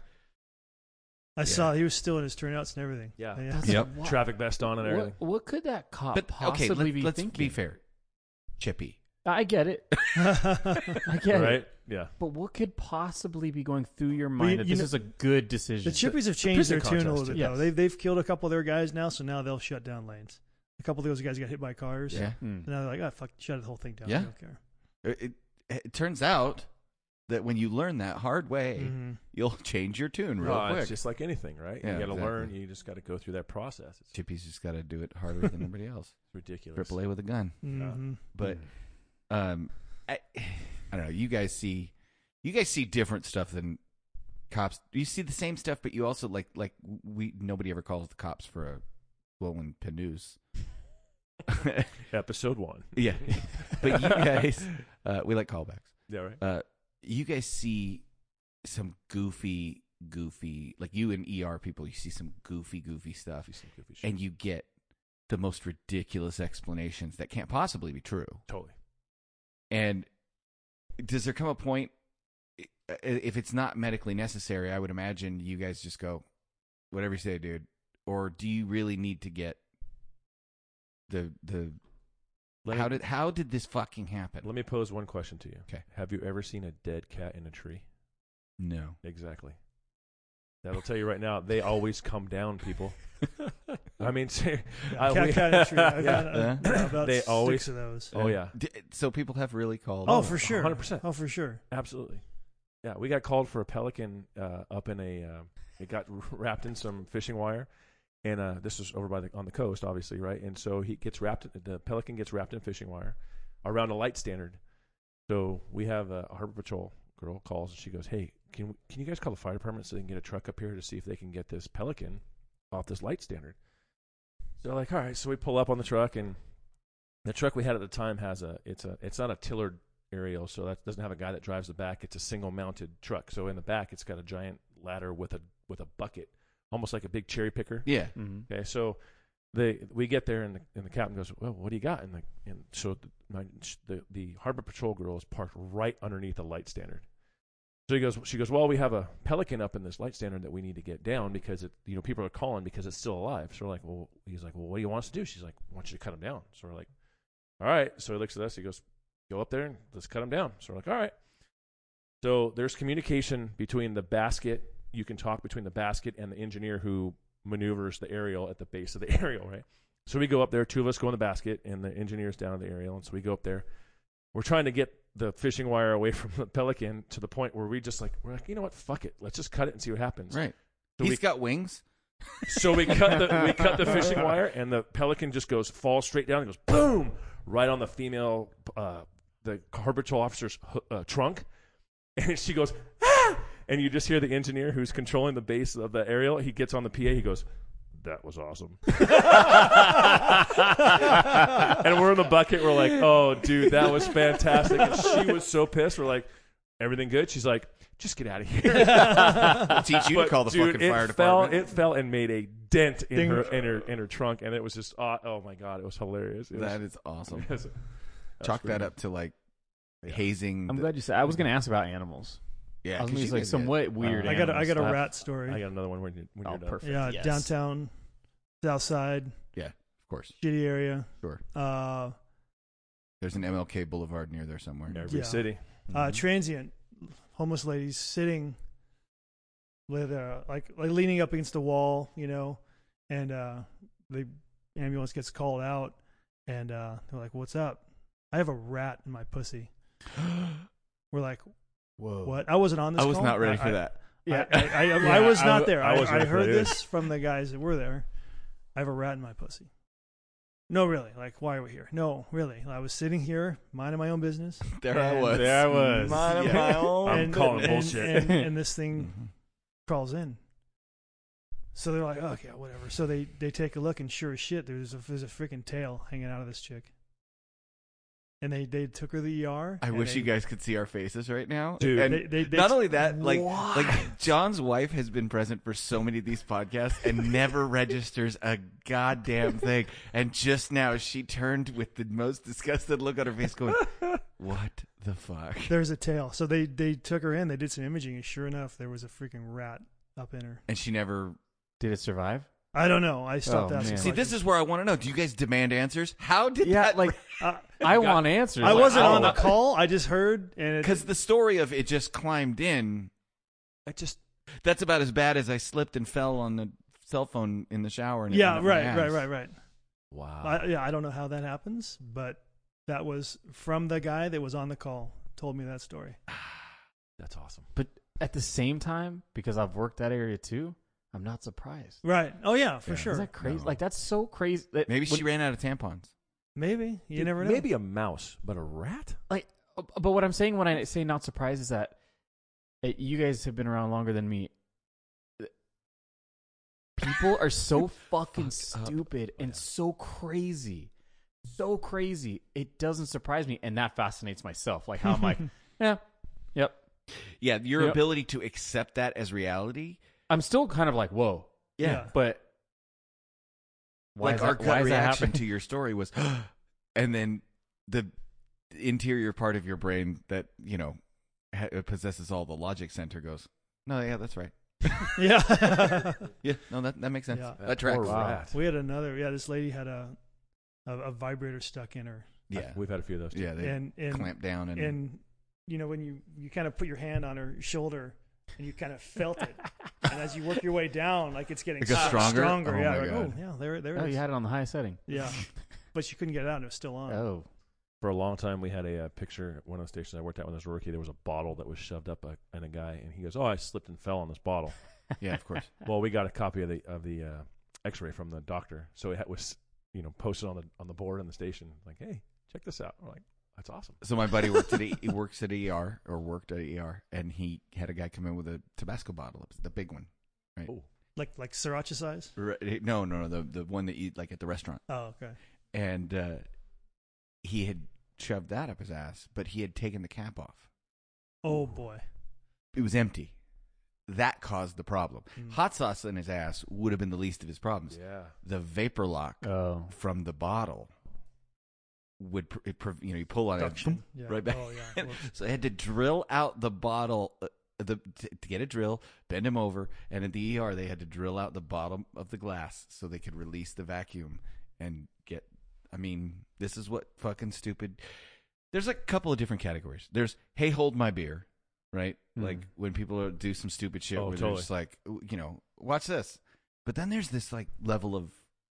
I saw he was still in his turnouts and everything.
Yeah.
That's
Yep.
wild.
Traffic vest on and everything.
What, what could that cop
But okay,
possibly
let,
be
let's
thinking?
be fair. Chippy.
I get it. I get
Right?
it.
Yeah.
But what could possibly be going through your mind
you-
that
you
this
know-
is a good decision?
The Chippies have changed their
prison
tune a little
contest,
bit,
yes.
though. They've, they've killed a couple of their guys now, so now they'll shut down lanes. A couple of those guys got hit by cars.
Yeah.
Hmm.
And now they're like, oh, fuck, shut the whole thing down.
Yeah.
I don't care.
It, it, it turns out that when you learn that hard way,
Mhm.
you'll change your tune real
Well,
quick.
it's just like anything, right?
Yeah,
you got to
exactly.
learn. You just got to go through that process. It's
Chippy's just got to do it harder than everybody else.
ridiculous.
Triple A with a gun.
Mhm.
But um, I, I don't know. You guys see, you guys see different stuff than cops. You see the same stuff, but you also like like we nobody ever calls the cops for a blowing panoose.
Episode one.
Yeah, but you guys, uh, we like callbacks.
Yeah, right.
Uh, you guys see some goofy, goofy, like you and E R people. You see some goofy, goofy stuff,
Some goofy shit.
and you get the most ridiculous explanations that can't possibly be true.
Totally.
And does there come a point, i- if it's not medically necessary, I would imagine you guys just go, whatever you say, dude. Or do you really need to get the the
Let
how
me,
did how did this fucking happen?
let me pose one question to you.
Okay.
Have you ever seen a dead cat in a tree?
No.
Exactly. That'll tell you right now. They always come down, people. I mean, ser- I-
Cat,
we-
cat in the tree. I've
yeah.
got, uh, about
They
six
always-
of those.
Oh yeah.
D- So people have really called.
Oh, for sure.
one hundred percent.
Oh, for sure.
Absolutely. Yeah, we got called for a pelican uh, up in a. Uh, it got wrapped in some fishing wire, and uh, this was over by the on the coast, obviously, right? And so he gets wrapped. The pelican gets wrapped in fishing wire around a light standard. So we have a harbor patrol girl calls and she goes, "Hey, can we, can you guys call the fire department so they can get a truck up here to see if they can get this Pelican off this light standard?" So like, all right, so we pull up on the truck, and the truck we had at the time has a it's a it's not a tillered aerial, so that doesn't have a guy that drives the back. It's a single mounted truck. So in the back, it's got a giant ladder with a with a bucket, almost like a big cherry picker.
Yeah.
Mm-hmm.
Okay, so they we get there, and the and the captain goes, "Well, what do you got?" And the and so the my, the, the harbor patrol girl is parked right underneath the light standard. So he goes, she goes, "Well, we have a Pelican up in this light standard that we need to get down because it, you know, people are calling because it's still alive." So we're like, "Well," he's like, "Well, what do you want us to do?" She's like, "I want you to cut him down." So we're like, "All right." So he looks at us. He goes, "Go up there and let's cut him down." So we're like, "All right." So there's communication between the basket. You can talk between the basket and the engineer who maneuvers the aerial at the base of the aerial, right? So we go up there. Two of us go in the basket, and the engineer's down in the aerial. And so we go up there. We're trying to get the fishing wire away from the Pelican to the point where we just like, we're like, you know what? Fuck it. Let's just cut it and see what happens.
Right.
So
He's
we,
got wings.
So we cut the we cut the fishing wire, and the Pelican just goes falls straight down and goes boom right on the female, uh, the harbor patrol officer's uh, trunk, and she goes ah! And you just hear the engineer who's controlling the base of the aerial. He gets on the P A. He goes, "That was awesome." And we're in the bucket. We're like, "Oh, dude, that was fantastic." And she was so pissed. We're like, "Everything good?" She's like, "Just get out of here."
We'll teach you
But,
to call the
dude,
fucking
it
fire
fell,
department.
It fell and made a dent in
Ding.
her in her in her trunk, and it was just oh, oh my god, it was hilarious. It was,
That is awesome.
it was- that was
Chalk that
pretty-
up to like
Yeah.
hazing.
I'm
the-
glad you said. I was going to ask about animals.
Yeah,
I was
'cause
gonna
you
say
guys
some
get-
way weird.
Uh,
I got a, I
animal
got a
stuff.
rat story.
I got another one when you're, when
Oh,
you're done.
perfect.
yeah,
Yes.
downtown, south side,
Of course.
shitty area.
Sure.
Uh,
There's an M L K Boulevard near there somewhere.
Every
Yeah.
city.
uh, transient, homeless ladies sitting with uh, like like leaning up against the wall, you know, and uh, the ambulance gets called out, and uh, they're like, "What's up?" "I have a rat in my pussy." We're like,
Whoa.
"What?" I wasn't on this.
I was
call.
not ready
I-
for
I-
that.
Yeah, I, I, I,
Yeah,
I was
I
not
w-
there.
I
I,
wasn't
I
ready for
heard
that
this from the guys that were there. "I have a rat in my pussy." "No, really? Like, why are we here?" "No, really. I was sitting here, minding my own business."
There I
And-
was.
There I was.
Minding
Yeah.
my own
I'm
and,
calling
and,
bullshit.
And, and this thing
Mhm.
crawls in. So they're like, "Oh, okay, whatever." So they, they take a look, and sure as shit, there's a there's a freaking tail hanging out of this chick. And they, they took her to the E R.
I
and
wish
they,
you guys could see our faces right now.
Dude.
And
They, they, they,
not only that, like
What?
like John's wife has been present for so many of these podcasts and never registers a goddamn thing. And just now she turned with the most disgusted look on her face going, "What the fuck?"
there's a tail. So they, they took her in. They did some imaging, and sure enough, there was a freaking rat up in her.
And she never.
Did it survive?
I don't know. I stopped
Oh,
asking.
man.
See, this is where I want to know. Do you guys demand answers? How did
Yeah,
that?
like
Uh,
I want answers.
I
Like,
wasn't
oh,
on the call. I just heard, and it,
Because the story of it just climbed in.
I just
That's about as bad as I slipped and fell on the cell phone in the shower. And it
yeah,
went up my
right,
ass.
right, right, right.
wow.
I, yeah, I don't know how that happens, but that was from the guy that was on the call. Told me that story.
That's awesome.
But at the same time, because I've worked that area too, I'm not surprised.
Right. Oh yeah, for
Yeah.
sure.
Is that crazy?
No.
Like that's so crazy. That
Maybe
when-
she ran out of tampons.
Maybe you
Dude,
never know.
Maybe a mouse, but a rat?
like. But what I'm saying when I say not surprised is that uh, you guys have been around longer than me. People are so fucking
Fucked up.
stupid and
Yeah.
so crazy, so crazy. It doesn't surprise me, and that fascinates myself. Like how I'm like, yeah, yep.
Yeah, your
Yep.
ability to accept that as reality.
I'm still kind of like, whoa,
Yeah.
but why
like
is
our
that,
gut
why is that
reaction
happening?
to your story was, and then the interior part of your brain that you know ha- possesses all the logic center goes, "No, yeah, that's right.
yeah.
Yeah, no, that that makes sense.
Yeah.
That tracks."
Poor
Wow.
rat.
We had another. Yeah, this lady had a a, a vibrator stuck in her,
Yeah,
We've had a few of those. Too.
yeah, they
and and
clamp down and,
and you know when you you kind of put your hand on her shoulder and you kind of felt it, and as you work your way down, like it's getting
It gets
s-
stronger?
stronger.
Oh,
yeah,
my
like,
God.
oh yeah, there there
Oh,
it is.
you had it on the highest setting.
Yeah, but she couldn't get it out, and it was still on.
Oh,
For a long time, we had a uh, picture at one of the stations I worked at when I was a rookie. There was a bottle that was shoved up a, in a guy, and he goes, "Oh, I slipped and fell on this bottle."
yeah, of course.
Well, we got a copy of the of the uh, X-ray from the doctor, so it was you know posted on the on the board in the station. Like, hey, check this out. We're like, That's awesome.
So my buddy worked at a, he works at E R or worked at E R, and he had a guy come in with a Tabasco bottle, the big one. Right?
Oh.
Like like sriracha size?
Right, no, no, no, the the one that you like at the restaurant.
Oh, okay.
And uh, he had shoved that up his ass, but he had taken the cap off.
Oh boy.
It was empty. That caused the problem.
Mm.
Hot sauce in his ass would have been the least of his problems.
Yeah.
The vapor lock
Oh.
from the bottle would, pr- it, pr- you know, you pull on
Suction.
it,
Yeah.
right back.
Oh yeah. Whoops.
So I had to drill out the bottle, uh, the to, to get a drill, bend him over, and at the E R they had to drill out the bottom of the glass so they could release the vacuum and get. I mean, this is what fucking stupid. There's a couple of different categories. There's hey, hold my beer. Right?
Mm.
Like when people are, do some stupid shit
Oh,
where
totally.
they're just like, you know, watch this. But then there's this like level of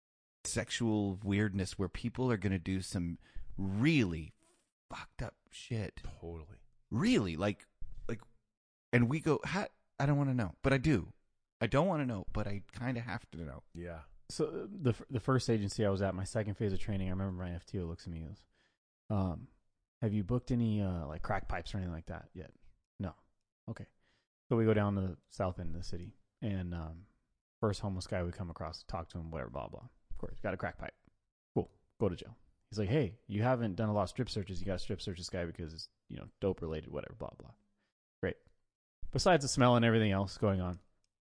sexual weirdness where people are going to do some really fucked up shit.
Totally.
Really? Like, like, and we go, ha, I don't want to know, but I do. I don't want to know, but I kind of have to know.
Yeah.
So uh, the the first agency I was at, my second phase of training, I remember my F T O looks at me and goes, um, have you booked any uh, like crack pipes or anything like that yet? No. Okay. So we go down to the south end of the city, and um, first homeless guy we come across, talk to him, whatever, blah, blah. Of course, got a crack pipe. Cool. Go to jail. He's like, hey, you haven't done a lot of strip searches. You got to strip search this guy because it's, you know, dope related, whatever, blah, blah. Great. Besides the smell and everything else going on,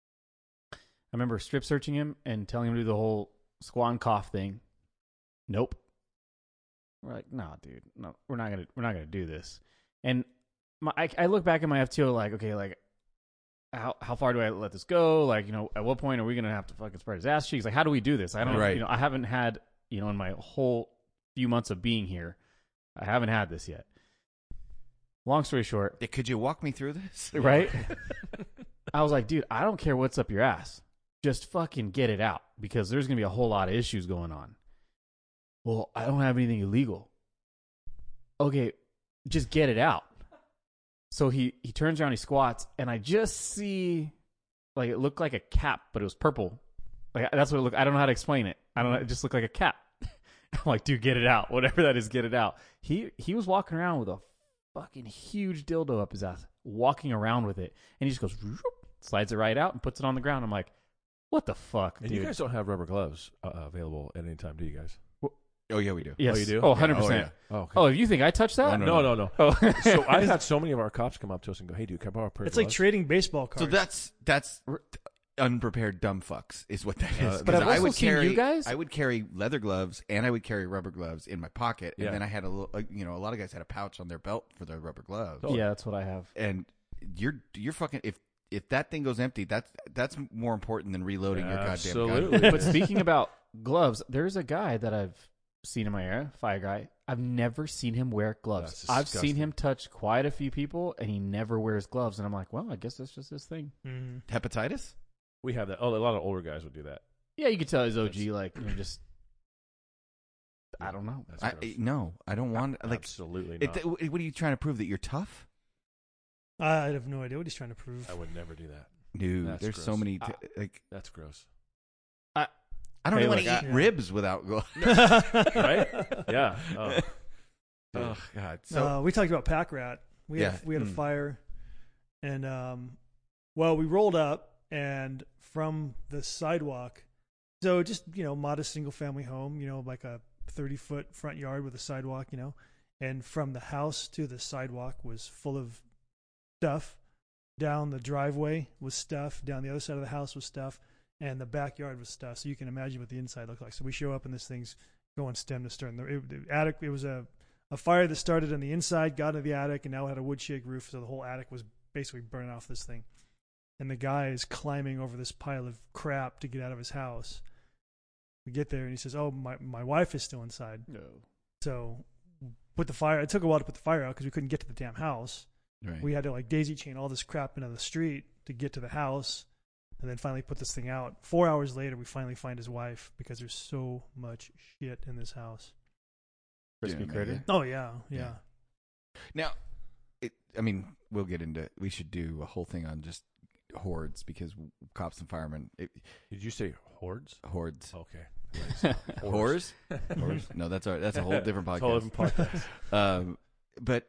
I remember strip searching him and telling him to do the whole squat and cough thing. Nope. We're like, nah, dude, no, we're not gonna, we're not gonna do this. And my, I, I look back at my F T O like, okay, like, how how far do I let this go? Like, you know, at what point are we gonna have to fucking spread his ass cheeks? Like, how do we do this? I don't,
Right.
you know, I haven't had, you know, in my whole few months of being here, I haven't had this yet. Long story short,
Yeah, could you walk me through this?
right? I was like, dude, I don't care what's up your ass. Just fucking get it out because there's going to be a whole lot of issues going on. Well, I don't have anything illegal. Okay, just get it out. So he, he turns around, he squats, and I just see, like, it looked like a cap, but it was purple. Like, that's what it looked. I don't know how to explain it. I don't know. It just looked like a cap. I'm like, dude, get it out. Whatever that is, get it out. He he was walking around with a fucking huge dildo up his ass, walking around with it, and he just goes, whoop, slides it right out and puts it on the ground. I'm like, what the fuck,
And
dude?
you guys don't have rubber gloves uh, available at any time, do you guys?
Oh, yeah, we do.
Yes.
Oh, you do?
Oh,
Yeah.
one hundred percent.
Oh, okay.
Oh, if you think I touched that?
Oh,
no, no, no.
Oh.
So I've had so many of our cops come up to us and go, hey, dude, can I borrow a pair
It's
of
like
gloves?
trading baseball cards.
So that's that's unprepared dumb fucks is what that is.
Uh,
But I've
'Cause I
also
would
seen
carry,
you guys-
I would carry leather gloves and I would carry rubber gloves in my pocket, and
Yeah.
then I had a little. uh, You know, a lot of guys had a pouch on their belt for their rubber gloves.
Oh.
Yeah, that's what I have.
And you're you're fucking if if that thing goes empty, that's that's more important than reloading your goddamn
Absolutely.
gun.
But speaking about gloves, there's a guy that I've seen in my area, fire guy. I've never seen him wear gloves.
That's
I've seen
disgusting.
him touch quite a few people, and he never wears gloves. And I'm like, well, I guess that's just his thing.
Mhm.
Hepatitis?
We have that. Oh, a lot of older guys would do that.
Yeah, you could tell he's O G, like, you know, just, I
Yeah,
don't know.
That's
I,
gross.
no, I don't want like.
Absolutely
It,
not.
what are you trying to prove that you're tough?
I have no idea what he's trying to prove.
I would never do that.
Dude,
That's
there's so
gross.
many. T- like
That's gross.
I don't
Hey,
want to
look,
eat
I-
ribs without gloves.
Right? Yeah. Oh.
Oh God. So
uh, we talked about pack rat. We had
Yeah.
we had a
Mm.
fire, and um, well, we rolled up, and from the sidewalk, so just you know, modest single family home, you know, like a thirty foot front yard with a sidewalk, you know, and from the house to the sidewalk was full of stuff. Down the driveway was stuff. Down the other side of the house was stuff, and the backyard was stuff. So you can imagine what the inside looked like. So we show up, and this thing's going stem to stern. The, it, the attic. It was a A fire that started on the inside, got into the attic, and now had a wood shake roof, so the whole attic was basically burning off this thing. And the guy is climbing over this pile of crap to get out of his house. We get there, and he says, oh, my, my wife is still inside.
No.
So put the fire, it took a while to put the fire out because we couldn't get to the damn house.
right.
We had to like daisy chain all this crap into the street to get to the house, and then finally put this thing out. Four hours later, we finally find his wife because there's so much shit in this house.
Crispy
Yeah,
critter.
maybe.
Oh, yeah, yeah.
Yeah. Now, it, I mean, we'll get into. We should do a whole thing on just hordes because cops and firemen it,
Did you say hordes?
hordes.
Okay.
Whores? Whores? No, that's our, that's a whole different podcast.
It's a whole different podcast.
um, but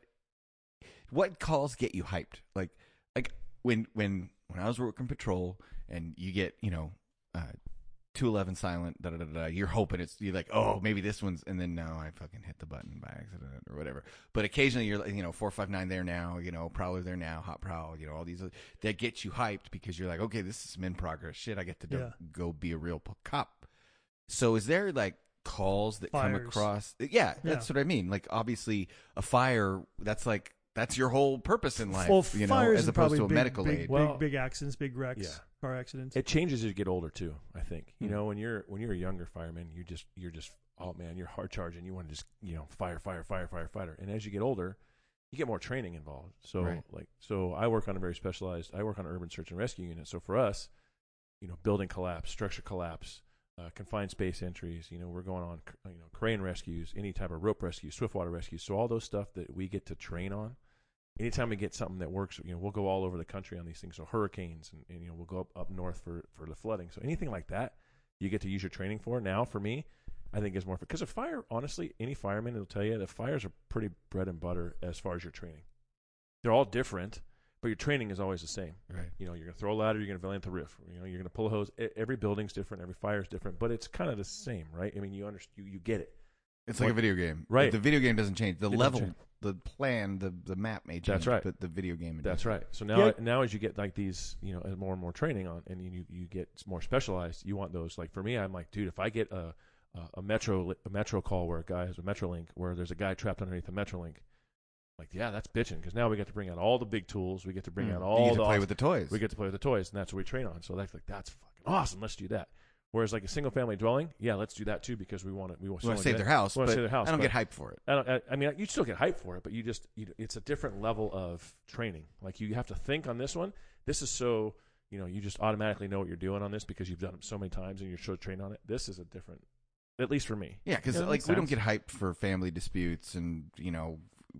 what calls get you hyped? Like, like when when when I was working patrol, and you get you know, uh, two eleven silent, da da da da. You're hoping it's you're like, oh, maybe this one's, and then no, I fucking hit the button by accident or whatever. But occasionally you're like, you know, four five nine there now, you know, Prowler there now, Hot Prowl, you know, all these that get you hyped because you're like, okay, this is some in progress shit. I get to do,
Yeah.
go be a real p- cop. So is there like calls that come
Fires.
across? Yeah, that's
Yeah.
what I mean. Like obviously a fire, that's like that's your whole purpose in life,
Well,
you know,
fires
as
are
opposed
probably
to a
big,
medical
big,
aid.
Well-
big, big accidents, big wrecks,
Yeah.
car accidents.
It changes as you get older too. I think you
Hmm.
know when you're when you're a younger fireman, you just you're just oh man, you're hard charging. You want to just you know fire, fire, fire, fire, fighter. And as you get older, you get more training involved. So
Right.
like so, I work on a very specialized. I work on an urban search and rescue unit. So for us, you know, building collapse, structure collapse, uh, confined space entries. You know, we're going on you know crane rescues, any type of rope rescue, swiftwater rescues. So all those stuff that we get to train on. Anytime we get something that works, you know, we'll go all over the country on these things. So hurricanes, and, and you know, we'll go up, up north for, for the flooding. So anything like that, you get to use your training for. Now, for me, I think is more because a fire. Honestly, any fireman will tell you that fires are pretty bread and butter as far as your training. They're all different, but your training is always the same.
Right.
You know, you're gonna throw a ladder, you're gonna valiant the roof. You know, you're gonna pull a hose. E- Every building's different, every fire is different, but it's kind of the same, right? I mean, you understand, you, you get it.
It's like
What-
a video game.
Right.
The video game doesn't change. The
It doesn't
level,
change.
the plan, the the map may change.
That's right.
But the video game. it
That's
doesn't.
right. So now,
Yeah.
now as you get like these, you know, more and more training on, and you you get more specialized, you want those. Like for me, I'm like, dude, if I get a a, a metro a metro call where a guy has a MetroLink, where there's a guy trapped underneath a MetroLink, like yeah, that's bitching because now we get to bring out all the big tools, we get to bring
Mm.
out
You
all
get
the
to play
awesome-
with the toys.
we get to play with the toys, and that's what we train on. So that's like that's fucking awesome. Let's do that. Whereas like a single family dwelling, yeah, let's do that too because we want to we want
We want
someone
to save
to-
their house,
we wanna
but
save their house,
I don't
but-
get hyped for it.
I, don't, I, I mean, you still get hyped for it, but you just, you, it's a different level of training. Like you have to think on this one. This is so, you know, you just automatically know what you're doing on this because you've done it so many times and you're so trained on it. This is a different, at least for me.
Yeah, because
Yeah, that
like
makes
we don't
sense.
get hyped for family disputes and you know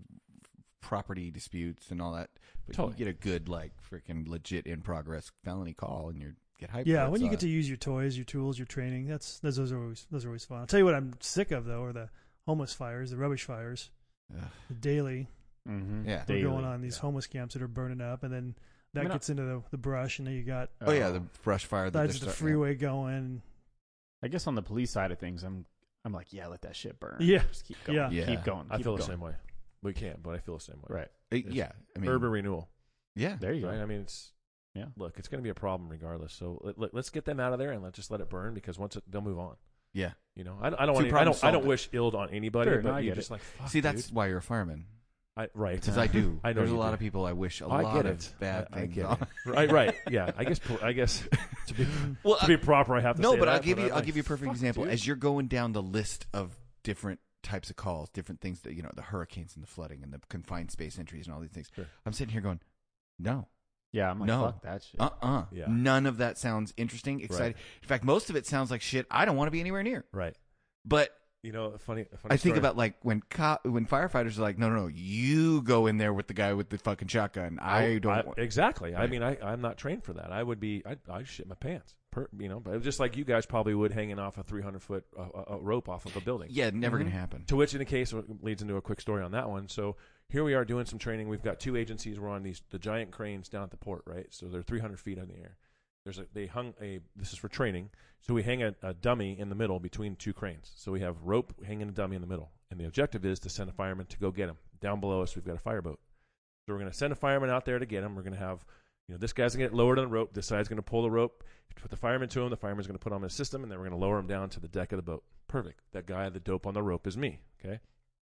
property disputes and all that. But
Totally.
you get a good like freaking legit in progress felony call and you get hyped.
Yeah,
for it.
when
So
you get to use your toys, your tools, your training, that's those, those are always those are always fun. I'll tell you what I'm sick of though, are the homeless fires, the rubbish fires,
Ugh.
the daily.
Mm-hmm.
Yeah.
We're
Daily.
going on these homeless camps that are burning up, and then that
I mean,
gets into the, the brush, and then you got
Oh yeah, the brush fire. That
that's
they're
the
starting-
freeway going.
I guess on the police side of things, I'm I'm like, yeah, let that shit burn.
Yeah.
Just keep going.
Yeah.
Yeah.
Keep going.
I
keep
feel the
going.
same way. We can't, but I feel the same way.
Right.
Uh, yeah, I mean,
Urban renewal.
yeah,
There you
Right?
go.
I mean, it's,
Yeah.
look, it's going to be a problem regardless. So let, let, let's get them out of there and let's just let it burn because once it, they'll move on.
yeah.
You know, I, I don't
Two
want to, I
problems
don't, I don't
solved.
wish ill on anybody,
Sure,
but
no, I
you
get
just
it.
like, fuck,
See, that's
dude.
why you're a fireman.
I, right.
Because I do.
I know
There's a
you
lot
do.
of people I wish a
I
lot
get
of
it.
bad
I, I
things
get
on.
it. Right, right. Yeah. I guess, I guess to be,
Well,
to be proper, I have to
no,
say
but
that,
I'll give you
I'm
I'll
like,
give you a perfect
fuck,
example.
dude.
As you're going down the list of different types of calls, different things that you know, the hurricanes and the flooding and the confined space entries and all these things.
Sure.
I'm sitting here going, no,
Yeah, I'm like,
No.
fuck that shit.
uh, uh
Yeah.
none of that sounds interesting, exciting. In fact, most of it sounds like shit I don't want to be anywhere near.
Right.
But
You know, a funny, a funny
I think
story.
about like when co- when firefighters are like, no, no, no, you go in there with the guy with the fucking shotgun. I don't. want
exactly. I
Right.
mean, I, I'm not trained for that. I would be, I, I shit my pants. Per, you know, but just like you guys probably would hanging off a three hundred foot uh, a, a rope off of a building.
Yeah, never
Mhm.
gonna happen.
To which, in the case, leads into a quick story on that one. So here we are doing some training. We've got two agencies. We're on these the giant cranes down at the port, right? So they're three hundred feet in the air. There's a they hung a this is for training. So we hang a, a dummy in the middle between two cranes. So we have rope hanging a dummy in the middle, and the objective is to send a fireman to go get him. Down below us, we've got a fireboat. So we're going to send a fireman out there to get him. We're going to have, you know, this guy's going to get lowered on the rope. This side's going to pull the rope, put the fireman to him. The fireman's going to put on his system, and then we're going to lower him down to the deck of the boat. Perfect. That guy, the dope on the rope, is me. Okay.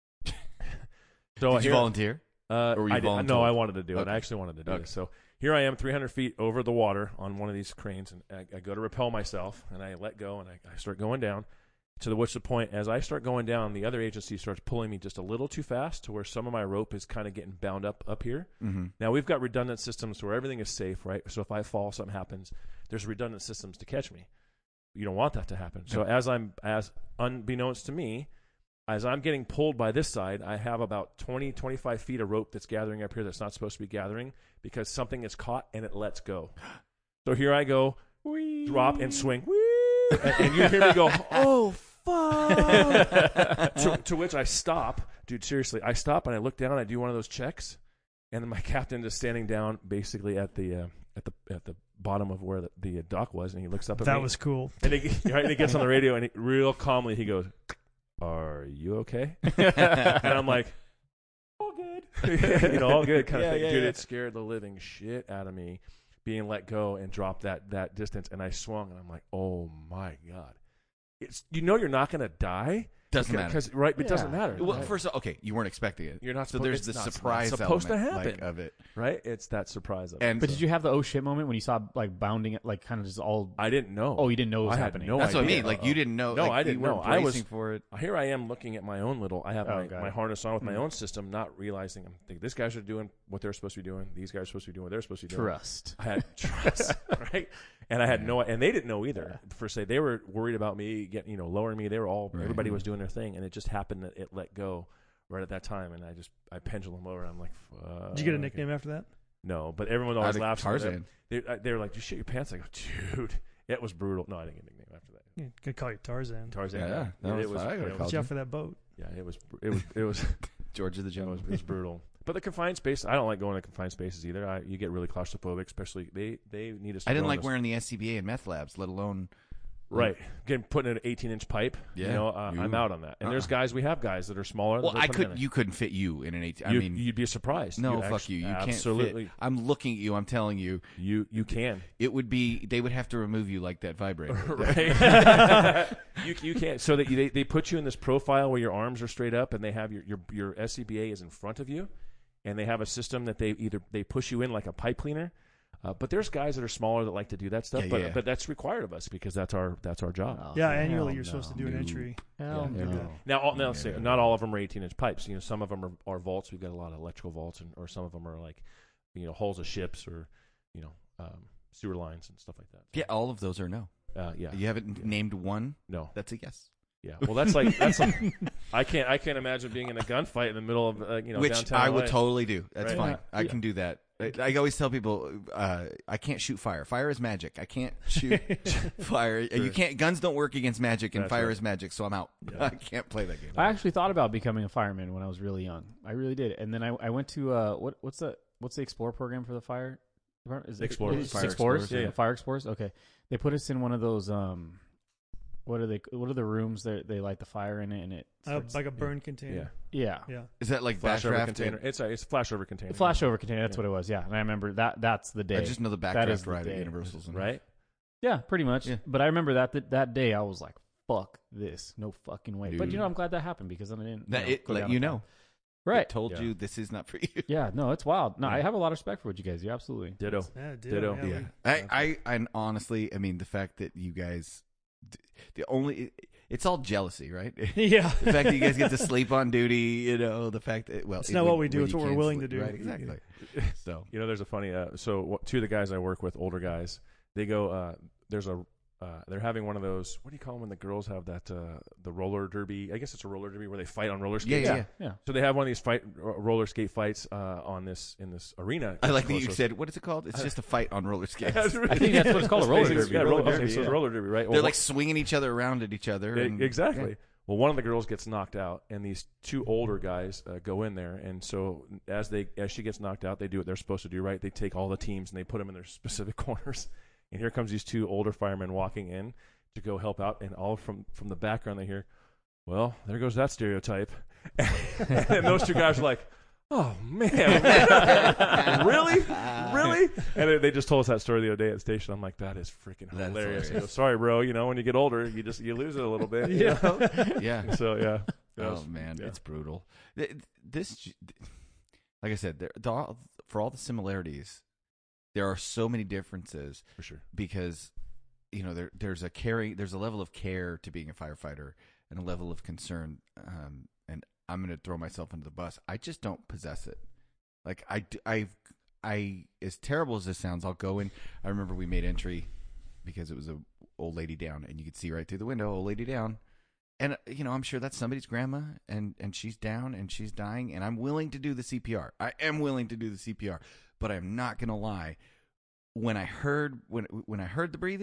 So
Did you
here-
volunteer?
uh,
Or were you
I did,
voluntold?
no, I wanted to do it.
Okay.
I actually wanted to do
Okay.
it. So here I am, three hundred feet over the water on one of these cranes, and I, I go to repel myself, and I let go, and I, I start going down. To the which the point, as I start going down, the other agency starts pulling me just a little too fast to where some of my rope is kind of getting bound up up here.
Mm-hmm.
Now, we've got redundant systems where everything is safe, right? So if I fall, something happens, there's redundant systems to catch me. You don't want that to happen. So
No.
as I'm, as unbeknownst to me, as I'm getting pulled by this side, I have about twenty, twenty-five feet of rope that's gathering up here that's not supposed to be gathering because something is caught and it lets go. So here I go, drop and swing, whee, and, and you hear me go, oh, fuck. to, to which I stop. Dude, seriously, I stop and I look down. I do one of those checks. And then my captain is standing down basically at the uh, at the at the bottom of where the, the dock was. And he looks up at
That
me.
was cool.
And he, right, and he gets on the radio and he, real calmly he goes, are you okay? And I'm like, all good. you know, all good kind
Yeah,
of thing.
yeah,
Dude,
yeah.
it scared the living shit out of me being let go and dropped that, that distance. And I swung and I'm like, oh my God. It's, you know you're not going to die.
Doesn't
because,
matter.
Because, right, it
Yeah.
doesn't matter.
Well,
right?
first, okay, you weren't expecting it.
You're not
So
supposed-
there's
it's
the
not- it's not
surprise
supposed to
element,
happen.
like, of it.
right? It's that surprise of it.
And
But did you have the oh shit moment when you saw like bounding it, like kind of just all?
I didn't know.
Oh, you didn't know it was
I had
happening.
no
that's what I
idea.
mean. Like you didn't know.
No,
like,
I didn't
you weren't
know. I was-
bracing for it.
Here I am looking at my own little. I have
Oh,
my,
got
my
it.
harness on with my
Hmm.
own system, not realizing I'm thinking this guys are doing what they're supposed to be doing. These guys are supposed to be doing what they're supposed to be doing.
Trust.
I had trust, right? And I had
Yeah.
no, and they didn't know either. For say, they were worried about me getting, you know, lowering me. They were all,
Right.
everybody was doing their thing, and it just happened that it let go right at that time, and I just, I pendulum over. And I'm like, fuck.
Did you get a nickname after that?
No, but everyone always
Out of
laughs. at
Tarzan.
They, they, they were like, "You shit your pants." I go, "Dude, it was brutal." No, I didn't get a nickname after that.
Yeah, could call you Tarzan.
Tarzan.
Yeah, that was
it was.
fine. I could've
it was
called
Watch out for that boat.
yeah, it was. It was. It was.
George of the
It
Jungle.
was, it was brutal. But the confined space, I don't like going to confined spaces either. I, you get really claustrophobic, especially they they need us. To
I didn't
go in
like
this-
wearing the S C B A and meth labs, let alone.
right. Getting put in an eighteen inch pipe.
Yeah.
You know, uh, I'm
Ooh.
out on that. And there's
Uh-uh.
guys. We have guys that are smaller.
Well,
that
I
put
could.
in
You couldn't fit you in an eighteen. I
You,
mean,
you'd be surprised.
no,
You
fuck
actu-
you. You
absolutely.
can't fit. I'm looking at you. I'm telling you,
You you can.
it would be. They would have to remove you like that vibrator.
right. you you can't. So that you, they they put you in this profile where your arms are straight up, and they have your your your S C B A is in front of you, and they have a system that they either they push you in like a pipe cleaner. Uh, but there's guys that are smaller that like to do that stuff,
Yeah,
but
yeah.
but that's required of us because that's our that's our job.
Oh,
Yeah,
hell
annually you're
no.
supposed to do an
No.
entry.
Hell
Yeah.
no.
Now, all, now
Yeah.
say, not all of them are eighteen inch pipes. You know, some of them are, are vaults. We've got a lot of electrical vaults, and or some of them are like, you know, hulls of ships or, you know, um, sewer lines and stuff like that.
Yeah, all of those are no.
Uh, yeah.
You haven't
Yeah.
named one.
No.
That's a yes.
Yeah. Well, that's like that's. Like, I can't. I can't imagine being in a gunfight in the middle of uh, you know
Which
downtown.
I would
L A.
totally do. That's
Right.
fine.
Yeah.
I
Yeah.
can do that. I, I always tell people, uh, I can't shoot fire. Fire is magic. I can't shoot fire. You
Sure.
can't. Guns don't work against magic, and
That's
fire
right.
is magic. So I'm out.
Yeah.
I can't play that game.
I actually thought about becoming a fireman when I was really young. I really did, and then I, I went to uh, what what's the what's the Explore program for the fire department? Is it
Explorers.
It's
Fire
Explorers,
Explorers,
yeah, yeah.
Fire Explorers. Okay, they put us in one of those. Um, what are they? What are the rooms that they light the fire in it? And it
Uh,
starts-
like a burn container.
Yeah.
yeah,
Yeah.
Is that like
Flash over
Backdraft?
container. It's a it's a flash over container.
the flashover container. That's
Yeah.
what it was. Yeah, and I remember that. That's the day.
I just know the
That is
Backdraft
the
ride at
day.
Universal's.
Right.
Yeah, pretty much.
Yeah.
But I remember that, that that day I was like, "Fuck this, no fucking way." But you
Dude.
know, I'm glad that happened because then I didn't.
That
you know,
it
go
let
down
you
that
know.
path. Right.
It told
Yeah.
you this is not for you.
Yeah. No, it's wild. No,
Yeah.
I have a lot of respect for what you guys do. Absolutely.
Ditto.
Yeah, ditto.
Ditto.
Yeah,
Yeah,
we-
I, I, and honestly, I mean, the fact that you guys, the only, it's all jealousy, right?
yeah.
The fact that you guys get to sleep on duty, you know, the fact that well,
It's
it-
not
when-
what we do,
when
it's
you
what we're
can't
willing
sleep,
to do.
right? Exactly. So
You know, there's a funny. Uh, so what, two of the guys I work with, older guys, they go. Uh, there's a. Uh, they're having one of those. What do you call them when the girls have that? Uh, the roller derby. I guess it's a roller derby where they fight on roller
yeah,
skates.
yeah, yeah.
Yeah.
So they have one of these fight ro- roller skate fights uh, on this in this arena.
I like that
So-
you
so-
said, what is it called? It's just a fight on roller skates.
I
I think that's what it's called, a roller derby.
Yeah, roller,
Roller
okay,
derby,
so it's
yeah.
roller derby, right?
They're
Well,
like swinging each other around at each other.
E-
and-
exactly.
yeah.
Well, one of the girls gets knocked out, and these two older guys uh, go in there. And so, as they as she gets knocked out, they do what they're supposed to do. Right? They take all the teams and they put them in their specific corners. And here comes these two older firemen walking in to go help out, and all from from the background they hear, "Well, there goes that stereotype." And those two guys are like, "Oh man, really, really?" And they, they just told us that story the other day at the station. I'm like, "That is freaking
That's
hilarious."
hilarious.
He goes, "Sorry, bro. You know, when you get older, you just you lose it a little bit." you
Yeah.
know?
Yeah.
So yeah.
Oh man,
yeah.
it's brutal. Th- This, like I said, there, the, all- for all the similarities, there are so many differences
For sure.
because you know there there's a caring, there's a level of care to being a firefighter and a level of concern. Um, and I'm going to throw myself under the bus. I just don't possess it. Like I, d- I, I, as terrible as this sounds, I'll go in. I remember we made entry because it was a old lady down, and you could see right through the window, old lady down. And, uh, you know, I'm sure that's somebody's grandma, and, and she's down, and she's dying, and I'm willing to do the C P R. I am willing to do the C P R, but I'm not going to lie. When I heard when when I heard the breathing,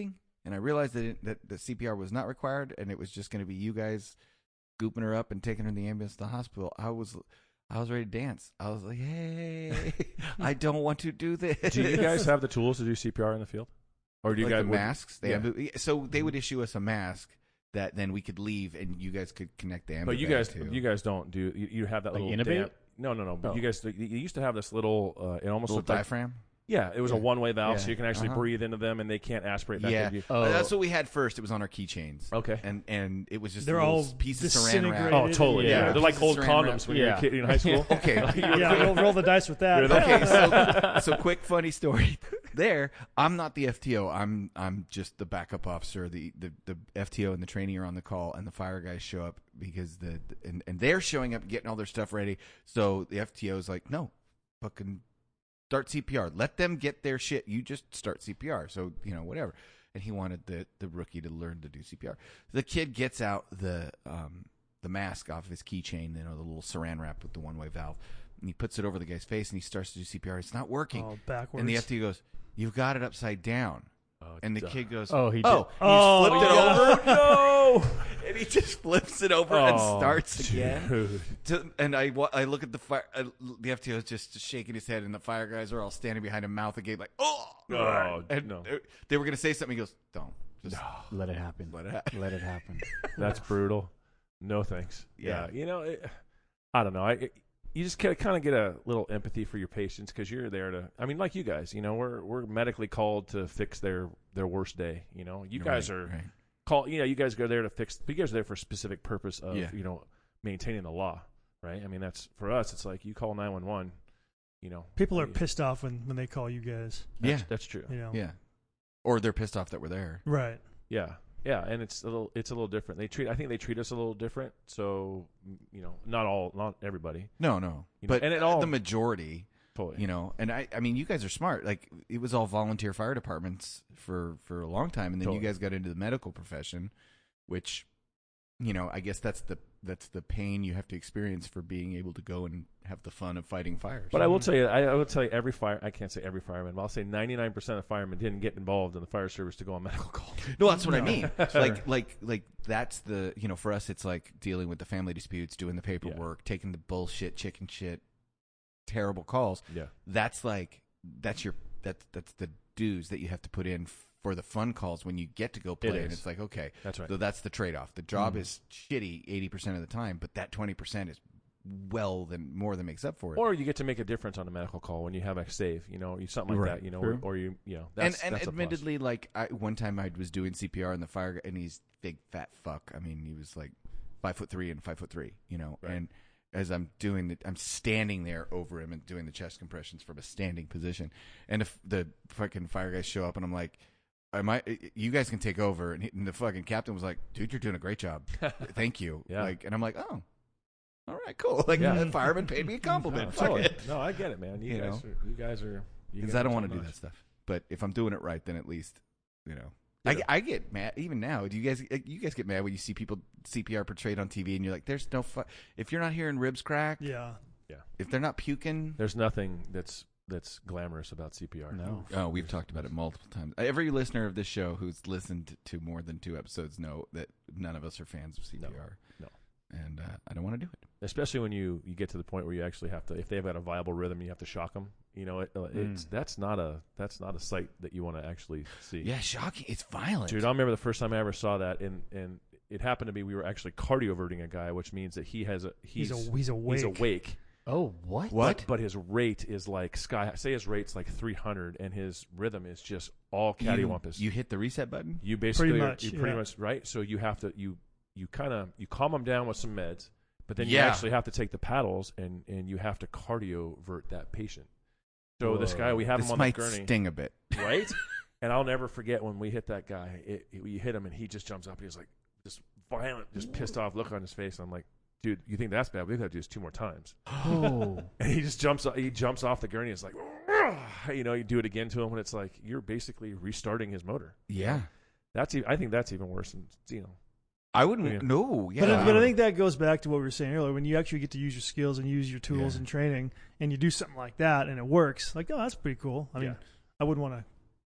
and I realized that, it, that the C P R was not required, and it was just going to be you guys scooping her up and taking her in the ambulance to the hospital, I was I was ready to dance. I was like, hey, I don't want to do this.
Do you guys have the tools to do C P R in the field? Or do you
like
guys
the
would-
masks? They
yeah.
have, so they would issue us a mask that then we could leave, and you guys could connect the ambulance.
But you guys,
to.
you guys don't do. You, you have that
Like
little
Innovate?
dam- No, no, no. But
Oh.
you guys, you used to have this little. Uh, it almost
little
looked like.
diaphragm.
Yeah, it was a
Yeah.
one-way valve, so
Yeah.
you can actually
Uh-huh.
breathe into them, and they can't aspirate back
Yeah.
into you.
Oh,
That's what we had first. It was on our keychains.
Okay.
And and it was just
They're
a little
all
piece of saran
disintegrated.
wrap.
Oh, totally.
Yeah.
Yeah, they're like
Pieces
old
of saran
condoms
wrap.
when you were
Yeah.
a kid in high school.
Okay.
Yeah, roll, roll the dice with that.
You're
Okay, so so quick funny story. There, I'm not the F T O. I'm I'm just the backup officer. The, the the F T O and the trainee are on the call, and the fire guys show up because the and, and they're showing up and getting all their stuff ready. So the F T O is like, no, fucking start C P R. Let them get their shit. You just start C P R. So you know whatever. And he wanted the the rookie to learn to do C P R. The kid gets out the um the mask off his keychain, you know, the little saran wrap with the one way valve. And he puts it over the guy's face, and he starts to do C P R. It's not working.
Oh, backwards.
And the F T O goes, "You've got it upside down."
Oh,
And the
duh.
kid goes,
Oh, he did.
oh,
Oh,
he's flipped
yeah.
it over,
no.
and he just flips it over and
Oh,
starts again.
dude.
To, and I, wa- I look at the fire, uh, the F T O is just shaking his head, and the fire guys are all standing behind him, mouth agape, like, "Oh,
Oh,
and
no.
they- they were gonna say something. He goes, "Don't, just
Let it happen.
let it happen."
Let it happen.
That's brutal. No thanks.
Yeah.
Yeah, you know, it, I don't know. I it, you just kind of get a little empathy for your patients because you're there to. I mean, like you guys, you know, we're we're medically called to fix their their worst day. You know, you guys
Right,
are
right.
call. You know, you guys go there to fix. You guys are there for a specific purpose of
Yeah.
you know maintaining the law, right? I mean, that's for us. It's like you call nine one one. You know,
People are
you-
pissed off when, when they call you guys.
That's,
Yeah,
that's true.
You know.
yeah. Or they're pissed off that we're there.
Right.
Yeah, yeah, and it's a little it's a little different. They treat I think they treat us a little different. So m- you know, not all, not everybody.
No, no,
You know,
but
and it
uh,
all-
the majority.
Totally.
You know, and I, I mean, you guys are smart. Like, it was all volunteer fire departments for, for a long time, and then
Totally.
you guys got into the medical profession, which, you know, I guess that's the that's the pain you have to experience for being able to go and have the fun of fighting fires.
But I will tell you, I, I will tell you, every fire. I can't say every fireman, but I'll say ninety-nine percent of firemen didn't get involved in the fire service to go on medical call.
no, that's what I
No.
mean. Like, like, like that's the you know, for us, it's like dealing with the family disputes, doing the paperwork, taking the bullshit, chicken shit, terrible calls.
Yeah,
That's like that's your that's that's the dues that you have to put in for the fun calls when you get to go play, and
is.
it's like, okay,
that's right.
so that's the trade-off. The job
Mhm.
is shitty eighty percent of the time, but that twenty percent is well than more than makes up for it.
Or you get to make a difference on a medical call when you have a save, you know, you something like
Right.
that, you know,
True.
or, or you, you know, that's,
and and
that's a plus.
admittedly, like I, one time I was doing C P R and the fire guy, and he's big fat fuck. I mean, he was like five foot three and five foot three, you know.
Right.
And as I'm doing the, I'm standing there over him and doing the chest compressions from a standing position. And if the fucking fire guys show up, and I'm like, "Am I? You guys can take over." And, he, and the fucking captain was like, "Dude, you're doing a great job. Thank you."
Yeah.
Like, and I'm like, "Oh, all right, cool." Like,
Yeah.
the fireman paid me a compliment.
No,
Fuck
totally.
it.
No, I get it, man. You,
You
guys,
know?
are, you guys are, you
Because
guys
I don't
are
want to do
top-notch.
that stuff. But if I'm doing it right, then at least, you know.
Yeah.
I, I get mad even now. Do you guys you guys get mad when you see people C P R portrayed on T V and you're like, "There's no fu-. If you're not hearing ribs crack,
Yeah.
if they're not puking."
There's nothing that's that's glamorous about C P R.
No.
Oh, we've talked about it multiple times. Every listener of this show who's listened to more than two episodes know that none of us are fans of C P R.
No.
And uh, I don't want to do it.
Especially when you, you get to the point where you actually have to, if they've got a viable rhythm, you have to shock them. You know, it, uh, it's
Mm.
that's not a that's not a sight that you want to actually see.
Yeah, shocking. It's violent.
Dude, I remember the first time I ever saw that, and and it happened to be we were actually cardioverting a guy, which means that he has a he's
He's, a, he's awake.
he's awake,
Oh, what?
What?
but, but his rate is like sky. Say his rate's like three hundred, and his rhythm is just all
you,
cattywampus.
you hit the reset button?
You basically
Pretty
are-
much,
you pretty
yeah.
much right. So you have to you you kind of you calm him down with some meds, but then you
Yeah.
actually have to take the paddles and and you have to cardiovert that patient. So this
Whoa.
guy, we have
This
him on
might
the gurney,
sting a bit.
right? And I'll never forget when we hit that guy. It, it, we hit him, and he just jumps up. And he's like, this violent, just pissed off look on his face. I'm like, dude, you think that's bad? We have to do this two more times.
Oh.
And he just jumps. He jumps off the gurney. It's like, you know, you do it again to him, and it's like you're basically restarting his motor.
Yeah.
That's. e- I think that's even worse than you know.
I wouldn't.
Yeah.
No. Yeah.
But, I- but I think that goes back to what we were saying earlier. When you actually get to use your skills and use your tools
Yeah.
and training, and you do something like that and it works, like, oh, that's pretty cool. I mean,
Yeah.
I wouldn't want to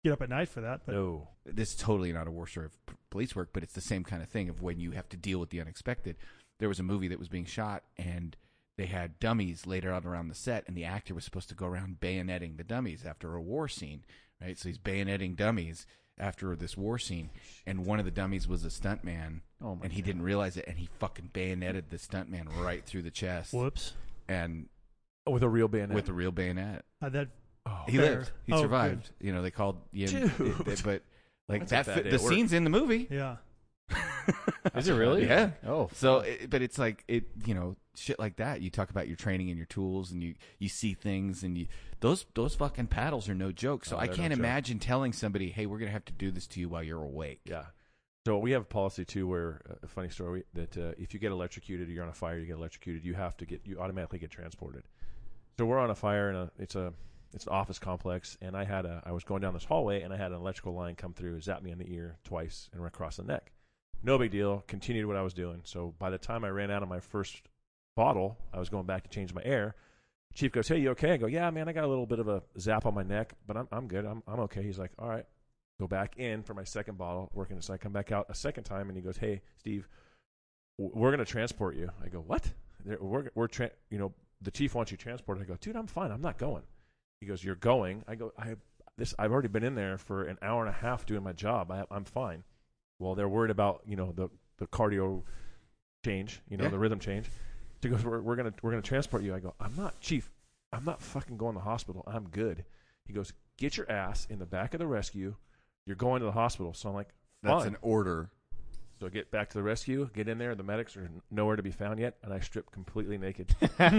get up at night for that. But
No.
This is totally not a war story of p- police work, but it's the same kind of thing of when you have to deal with the unexpected. There was a movie that was being shot, and they had dummies laid out around the set, and the actor was supposed to go around bayoneting the dummies after a war scene, right? So he's bayoneting dummies after this war scene, and one of the dummies was a stuntman,
Oh my
and he
God.
didn't realize it, and he fucking bayoneted the stuntman right through the chest,
whoops,
and
Oh, with a real bayonet.
with a real bayonet.
uh, that
oh,
He
Fair.
lived. He
Oh,
survived. You know, they called you know,
Dude.
it- it- but like
That's a
that.
bad
Fi-
day
the
at work.
scene's in the movie.
yeah.
Is it really?
Yeah.
Oh,
So, it, but it's like it, you know, shit like that. You talk about your training and your tools, and you you see things, and you those those fucking paddles are no joke. So
Oh,
I
they're
can't
no joke.
imagine telling somebody, "Hey, we're gonna have to do this to you while you're awake."
Yeah. So we have a policy too, where uh, a funny story that uh, if you get electrocuted, or you're on a fire, you get electrocuted, you have to get you automatically get transported. So we're on a fire, and it's a it's an office complex, and I had a I was going down this hallway, and I had an electrical line come through, zap me in the ear twice, and run across the neck. No big deal. Continued what I was doing. So by the time I ran out of my first bottle, I was going back to change my air. Chief goes, "Hey, you okay?" I go, "Yeah, man, I got a little bit of a zap on my neck, but I'm I'm good. I'm I'm okay." He's like, "All right." Go back in for my second bottle, working. So I come back out a second time, and he goes, "Hey, Steve, w- we're going to transport you." I go, "What?" They're, we're we're tra- you know the chief wants you transported. I go, "Dude, I'm fine. I'm not going." He goes, "You're going." I go, "I this I've already been in there for an hour and a half doing my job. I, I'm fine." Well, they're worried about you know the the cardio change, you know
Yeah.
the rhythm change. He goes, "We're we're gonna we're gonna transport you." I go, "I'm not, Chief. I'm not fucking going to the hospital. I'm good." He goes, "Get your ass in the back of the rescue. You're going to the hospital." So I'm like,
That's
fine.
an order.
So I get back to the rescue, get in there. The medics are nowhere to be found yet, and I strip completely naked.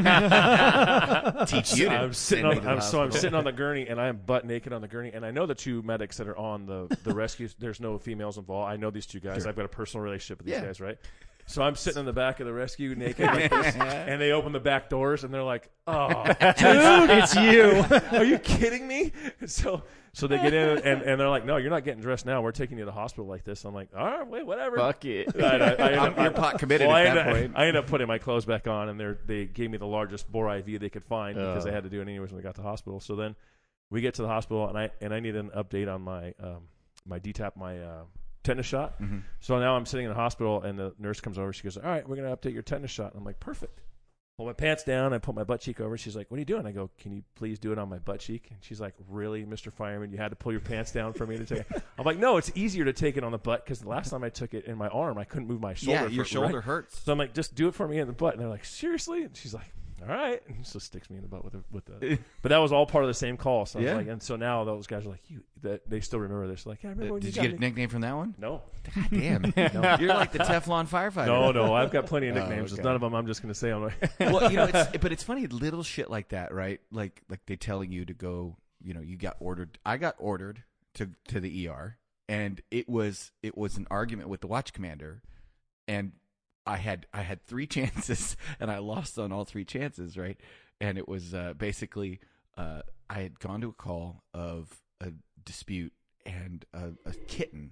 Teach you to
I'm sitting
send me
on,
to the
I'm, so I'm
hospital.
sitting on the gurney, and I am butt naked on the gurney. And I know the two medics that are on the the rescue. There's no females involved. I know these two guys.
Sure.
I've got a personal relationship with these
Yeah.
guys, right? So I'm sitting in the back of the rescue naked, like this, and they open the back doors, and they're like, "Oh,
Dude, it's you.
are you kidding me?" So so they get in, and, and they're like, "No, you're not getting dressed now. We're taking you to the hospital like this." I'm like, "All right, wait, whatever."
fuck it.
I, I, I end
I'm-
up-
you're pot committed
well,
at
I
that
end up,
point.
I end up putting my clothes back on, and they they gave me the largest bore I V they could find because
Oh.
they had to do it anyways when we got to the hospital. So then we get to the hospital, and I and I need an update on my um, my D TAP, my uh, tetanus shot.
Mhm.
So now I'm sitting in the hospital, and the nurse comes over. She goes, "All right, we're going to update your tetanus shot." And I'm like, "Perfect." Pull my pants down. I put my butt cheek over. She's like, "What are you doing?" I go, "Can you please do it on my butt cheek?" And she's like, "Really, Mister Fireman? You had to pull your pants down for me to take it?" I'm like, "No, it's easier to take it on the butt because the last time I took it in my arm, I couldn't move my shoulder.
Yeah, your
for-
shoulder
right?
hurts.
So I'm like, just do it for me in the butt. And they're like, "Seriously?" And she's like, "All right." And so sticks me in the butt with the, with the. But that was all part of the same call. So I was
Yeah.
like, and so now those guys are like, you. That they still remember this. Like, yeah, I remember when
Did
you
you
got
get a
me-
nickname from that one?
No,
God damn. No, you're like the Teflon firefighter.
no, no. I've got plenty of
Oh,
nicknames.
okay.
None of them I'm just going to say on my.
Well, you know, it's, but it's funny, little shit like that, right? Like, like they telling you to go. You know, you got ordered. I got ordered to to the E R, and it was it was an argument with the watch commander, and I had I had three chances, and I lost on all three chances, right? And it was uh, basically uh, I had gone to a call of a dispute, and a, a kitten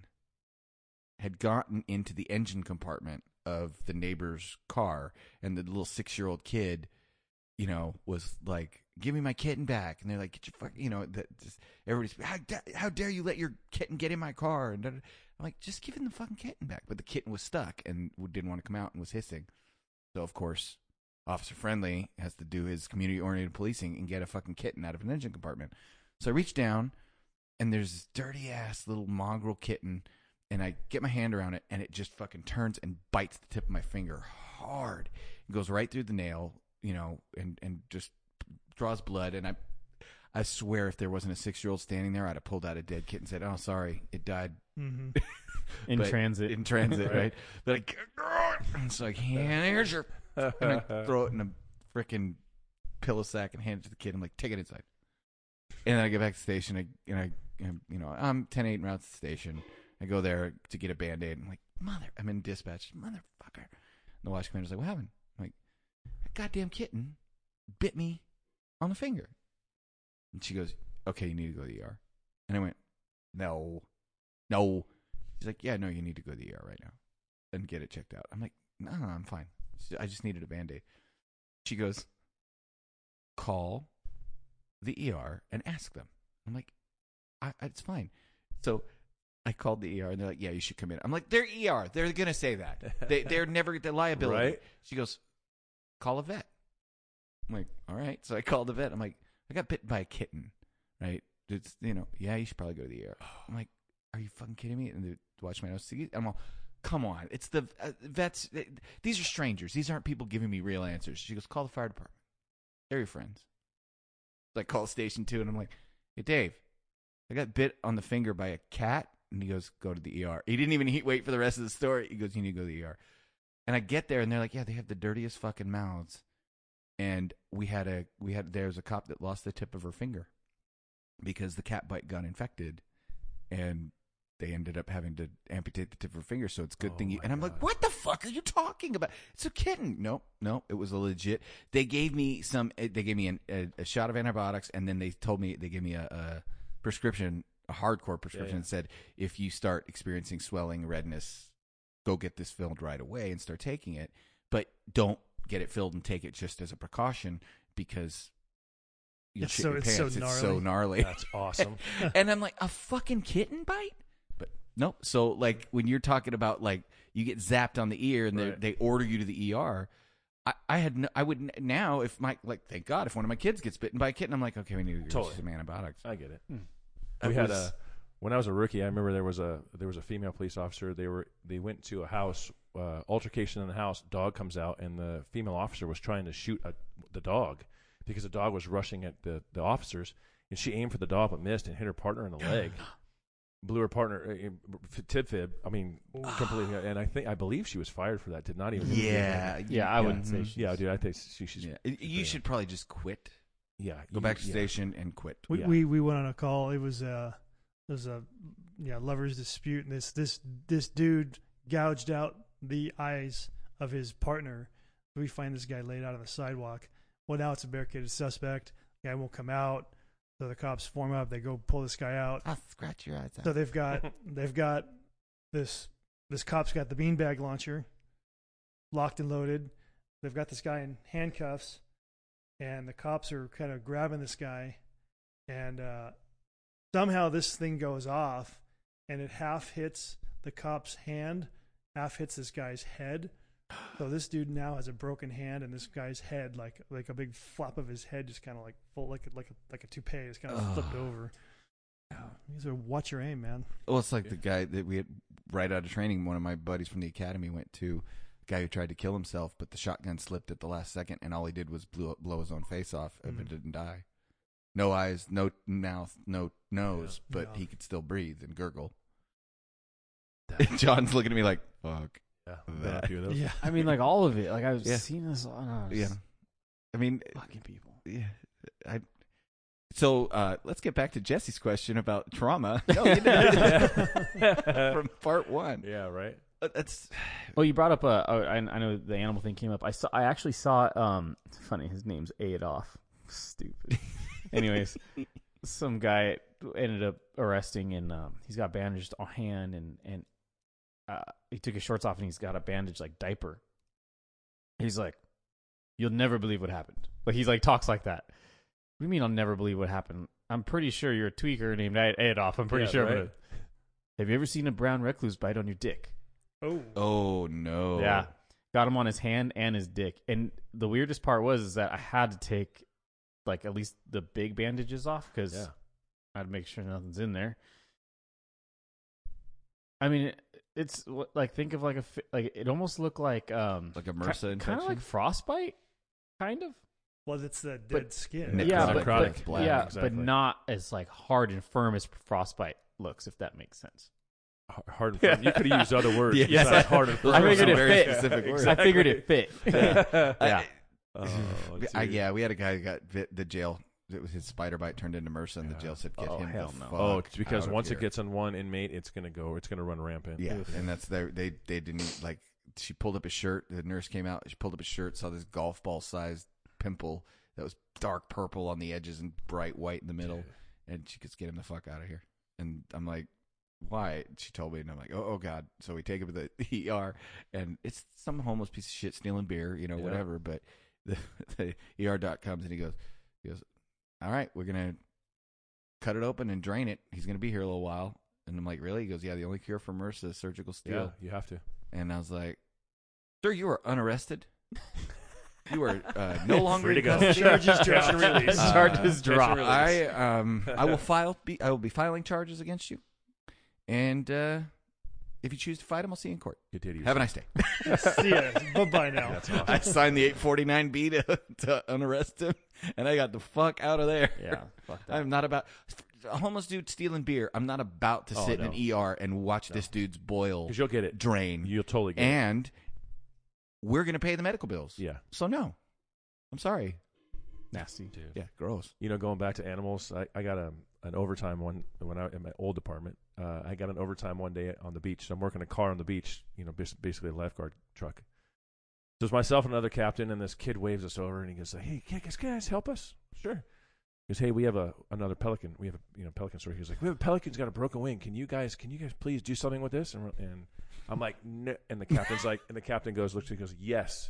had gotten into the engine compartment of the neighbor's car, and the little six-year-old kid, you know, was like, "Give me my kitten back," and they're like, "Get your fuck," you know, that just everybody's, how, da- how dare you let your kitten get in my car? And da- da- I'm like, just give him the fucking kitten back. But the kitten was stuck and didn't want to come out and was hissing. So of course, Officer Friendly has to do his community-oriented policing and get a fucking kitten out of an engine compartment. So I reach down, and there's this dirty-ass little mongrel kitten, and I get my hand around it, and it just fucking turns and bites the tip of my finger hard. It goes right through the nail, you know, and, and just draws blood. And I I swear if there wasn't a six-year-old standing there, I'd have pulled out a dead kitten and said, "Oh, sorry, it died
hmm
In
But
transit.
in transit," right? But I, it's like, "Yeah, here's your," and I throw it in a freaking pillow sack and hand it to the kid. I'm like, "Take it inside." And then I get back to the station, I, and I, and, you know, I'm ten eight en route to the station. I go there to get a Band-Aid. I'm like, mother, I'm in dispatch, motherfucker. And the watch commander's like, "What happened?" I'm like, "That goddamn kitten bit me on the finger." And she goes, "Okay, you need to go to the E R." And I went, no, no. She's like, "Yeah, no, you need to go to the E R right now and get it checked out." I'm like, "No, no, I'm fine. I just needed a Band-Aid." She goes, "Call the E R and ask them." I'm like, I, it's fine. So I called the E R and they're like, yeah, you should come in. I'm like, they're E R. They're going to say that. They, they're never the liability.
Right?
She goes, call a vet. I'm like, all right. So I called the vet. I'm like, I got bitten by a kitten, right? It's, you know, yeah, you should probably go to the E R. I'm like, are you fucking kidding me? And they watch my nose. I'm all, come on. It's the uh, vets. They, these are strangers. These aren't people giving me real answers. She goes, call the fire department. They're your friends. Like, call station two. And I'm like, hey, Dave, I got bit on the finger by a cat. And he goes, go to the E R. He didn't even he- wait for the rest of the story. He goes, you need to go to the E R. And I get there, and they're like, yeah, they have the dirtiest fucking mouths. And we had a, we had, there's a cop that lost the tip of her finger because the cat bite got infected. And they ended up having to amputate the tip of her finger. So it's a good
Oh
thing. You,
my
and I'm
God.
like, what the fuck are you talking about? It's a kitten. No, no, it was a legit. They gave me some, they gave me an, a, a shot of antibiotics, and then they told me, they gave me a, a prescription, a hardcore prescription,
Yeah, yeah.
and said, if you start experiencing swelling, redness, go get this filled right away and start taking it. But don't get it filled and take it just as a precaution because you'll
It's
shit
so-
your
it's so
pants. It's so
gnarly.
gnarly.
That's awesome.
And I'm like, a fucking kitten bite? But nope. So like when you're talking about like you get zapped on the ear and they
Right.
they order you to the E R, I, I had no, I would n- now if my like thank God if one of my kids gets bitten by a kitten, I'm like, okay, we need to give
Totally.
some antibiotics.
I get it.
Hmm.
It
We had
was-
a when I was a rookie. I remember there was a there was a female police officer. They were they went to a house, uh, altercation in the house. Dog comes out, and the female officer was trying to shoot a, the dog because the dog was rushing at the, the officers, and she aimed for the dog but missed and hit her partner in the leg. Blew her partner uh, tib fib. I mean, completely. And I think I believe she was fired for that. Did not even.
Yeah,
Yeah, I wouldn't say
mhm.
she's-
Yeah, dude. I think she, she's.
Yeah.
Yeah.
You should probably just quit. Go
you-
back to
yeah.
station and quit.
We,
Yeah.
we we went on a call. It was uh it was a yeah lovers dispute, and this this this dude gouged out the eyes of his partner. We find this guy laid out on the sidewalk. Well, now it's a barricaded suspect. Guy won't come out. So the cops form up. They go pull this guy out.
I'll scratch your eyes out.
So they've got they've got this this cop's got the beanbag launcher locked and loaded. They've got this guy in handcuffs, and the cops are kind of grabbing this guy, and uh, somehow this thing goes off, and it half hits the cop's hand, half hits this guy's head. So this dude now has a broken hand, and this guy's head, like like a big flap of his head, just kind of like full, like a, like a, like a toupee, is kind of
Ugh.
flipped over. These are watch your aim, man.
Well, it's like the guy that we had right out of training. One of my buddies from the academy went to a guy who tried to kill himself, but the shotgun slipped at the last second, and all he did was blew, blow his own face off,
Mm.
but didn't die. No eyes, no mouth, no nose,
Yeah.
but
Yeah.
he could still breathe and gurgle.
That-
John's looking at me like, "Fuck."
Yeah,
That.
been a few of those.
Yeah,
I mean, like all of it. Like I've
Yeah.
seen this. Oh,
Yeah, I mean,
fucking people.
yeah. I. So uh, let's get back to Jesse's question about trauma. No, you didn't. From part one.
Yeah, right.
Uh, That's
Well, you brought up a. Oh, I, I know the animal thing came up. I saw. I actually saw. Um, it's funny. His name's Adolf. Stupid. Anyways, some guy ended up arresting, and um, he's got bandaged on hand, and and uh, he took his shorts off, and he's got a bandaged like diaper. He's like, "You'll never believe what happened." Like he's like talks like that. What do you mean I'll never believe what happened? I'm pretty sure you're a tweaker named Ad- Adolf. I'm pretty
Yeah,
sure. I'm
right.
gonna- Have you ever seen a brown recluse bite on your dick?
Oh,
oh no.
Yeah. Got him on his hand and his dick. And the weirdest part was is that I had to take like at least the big bandages off because
Yeah.
I had to make sure nothing's in there. I mean, it, it's wh- like think of like a fi- like it almost looked like um
Like a MRSA infection.
kind of like frostbite, kind of.
well, it's the dead
But-
skin.
Necrotic.
Yeah, but,
Necrotic.
but
Black,
yeah,
exactly.
but not as like hard and firm as frostbite looks, if that makes sense.
H- Hard and firm. You could have used other words
Yeah.
besides
Yes.
hard and firm.
I figured
some
it
very
fit.
specific words.
I figured it fit.
yeah.
Yeah.
Oh,
I,
dude.
yeah, we had a guy who got bit, the jail. It was his spider bite turned into MRSA, and the
Yeah.
jail said, "Get
Oh,
him
hell
the
no.
fuck
Oh, it's because
out of
once
here."
it gets on one inmate, it's gonna go. It's gonna run rampant.
yeah,
Oof.
and that's their they they didn't like. She pulled up his shirt. The nurse came out. She pulled up his shirt, saw this golf ball sized pimple that was dark purple on the edges and bright white in the middle, and she goes, "Get him the fuck out of here." And I'm like, "Why?" She told me, and I'm like, "Oh, oh God!" So we take him to the E R, and it's some homeless piece of shit stealing beer, you know,
Yeah.
whatever. But the, the E R doc comes and he goes, he goes, "All right, we're gonna cut it open and drain it. He's going to be here a little while. And I'm like, really? He goes, yeah, the only cure for MRSA is surgical
Yeah,
steel.
you have to.
And I was like, sir, you are unarrested. You are uh, no longer
Free to
in
go.
custody.
Charges dropped. Catch and release.
Uh,
Charges
catch and
dropped.
release.
I um I will file be I will be filing charges against you, and uh, if you choose to fight him, I'll see you in court.
Good day to you.
Have a nice day.
See ya. Bye bye now.
That's awesome.
I signed the eight forty-nine B to to unarrest him, and I got the fuck out of there.
Yeah, fuck that.
I'm not about a homeless dude stealing beer. I'm not about to
Oh,
sit
no.
in an E R and watch this dude's boil
Because you'll get it.
drain,
You'll totally get it.
and we're gonna pay the medical bills.
Yeah.
So no, I'm sorry.
Nasty.
Dude.
Yeah, gross.
You know, going back to animals, I, I got a, an overtime one when I in my old apartment. Uh, I got an overtime one day on the beach. So I'm working a car on the beach. You know, bas- basically a lifeguard truck. So it's myself and another captain, and this kid waves us over, and he goes, "Hey, guys, guys, help us!" Sure. He goes, "Hey, we have a another pelican. We have a you know pelican story." He was like, "We have a pelican's got a broken wing. Can you guys, can you guys please do something with this?" And, we're- and I'm like, "No." And the captain's like, and the captain goes, looks, he goes, "Yes."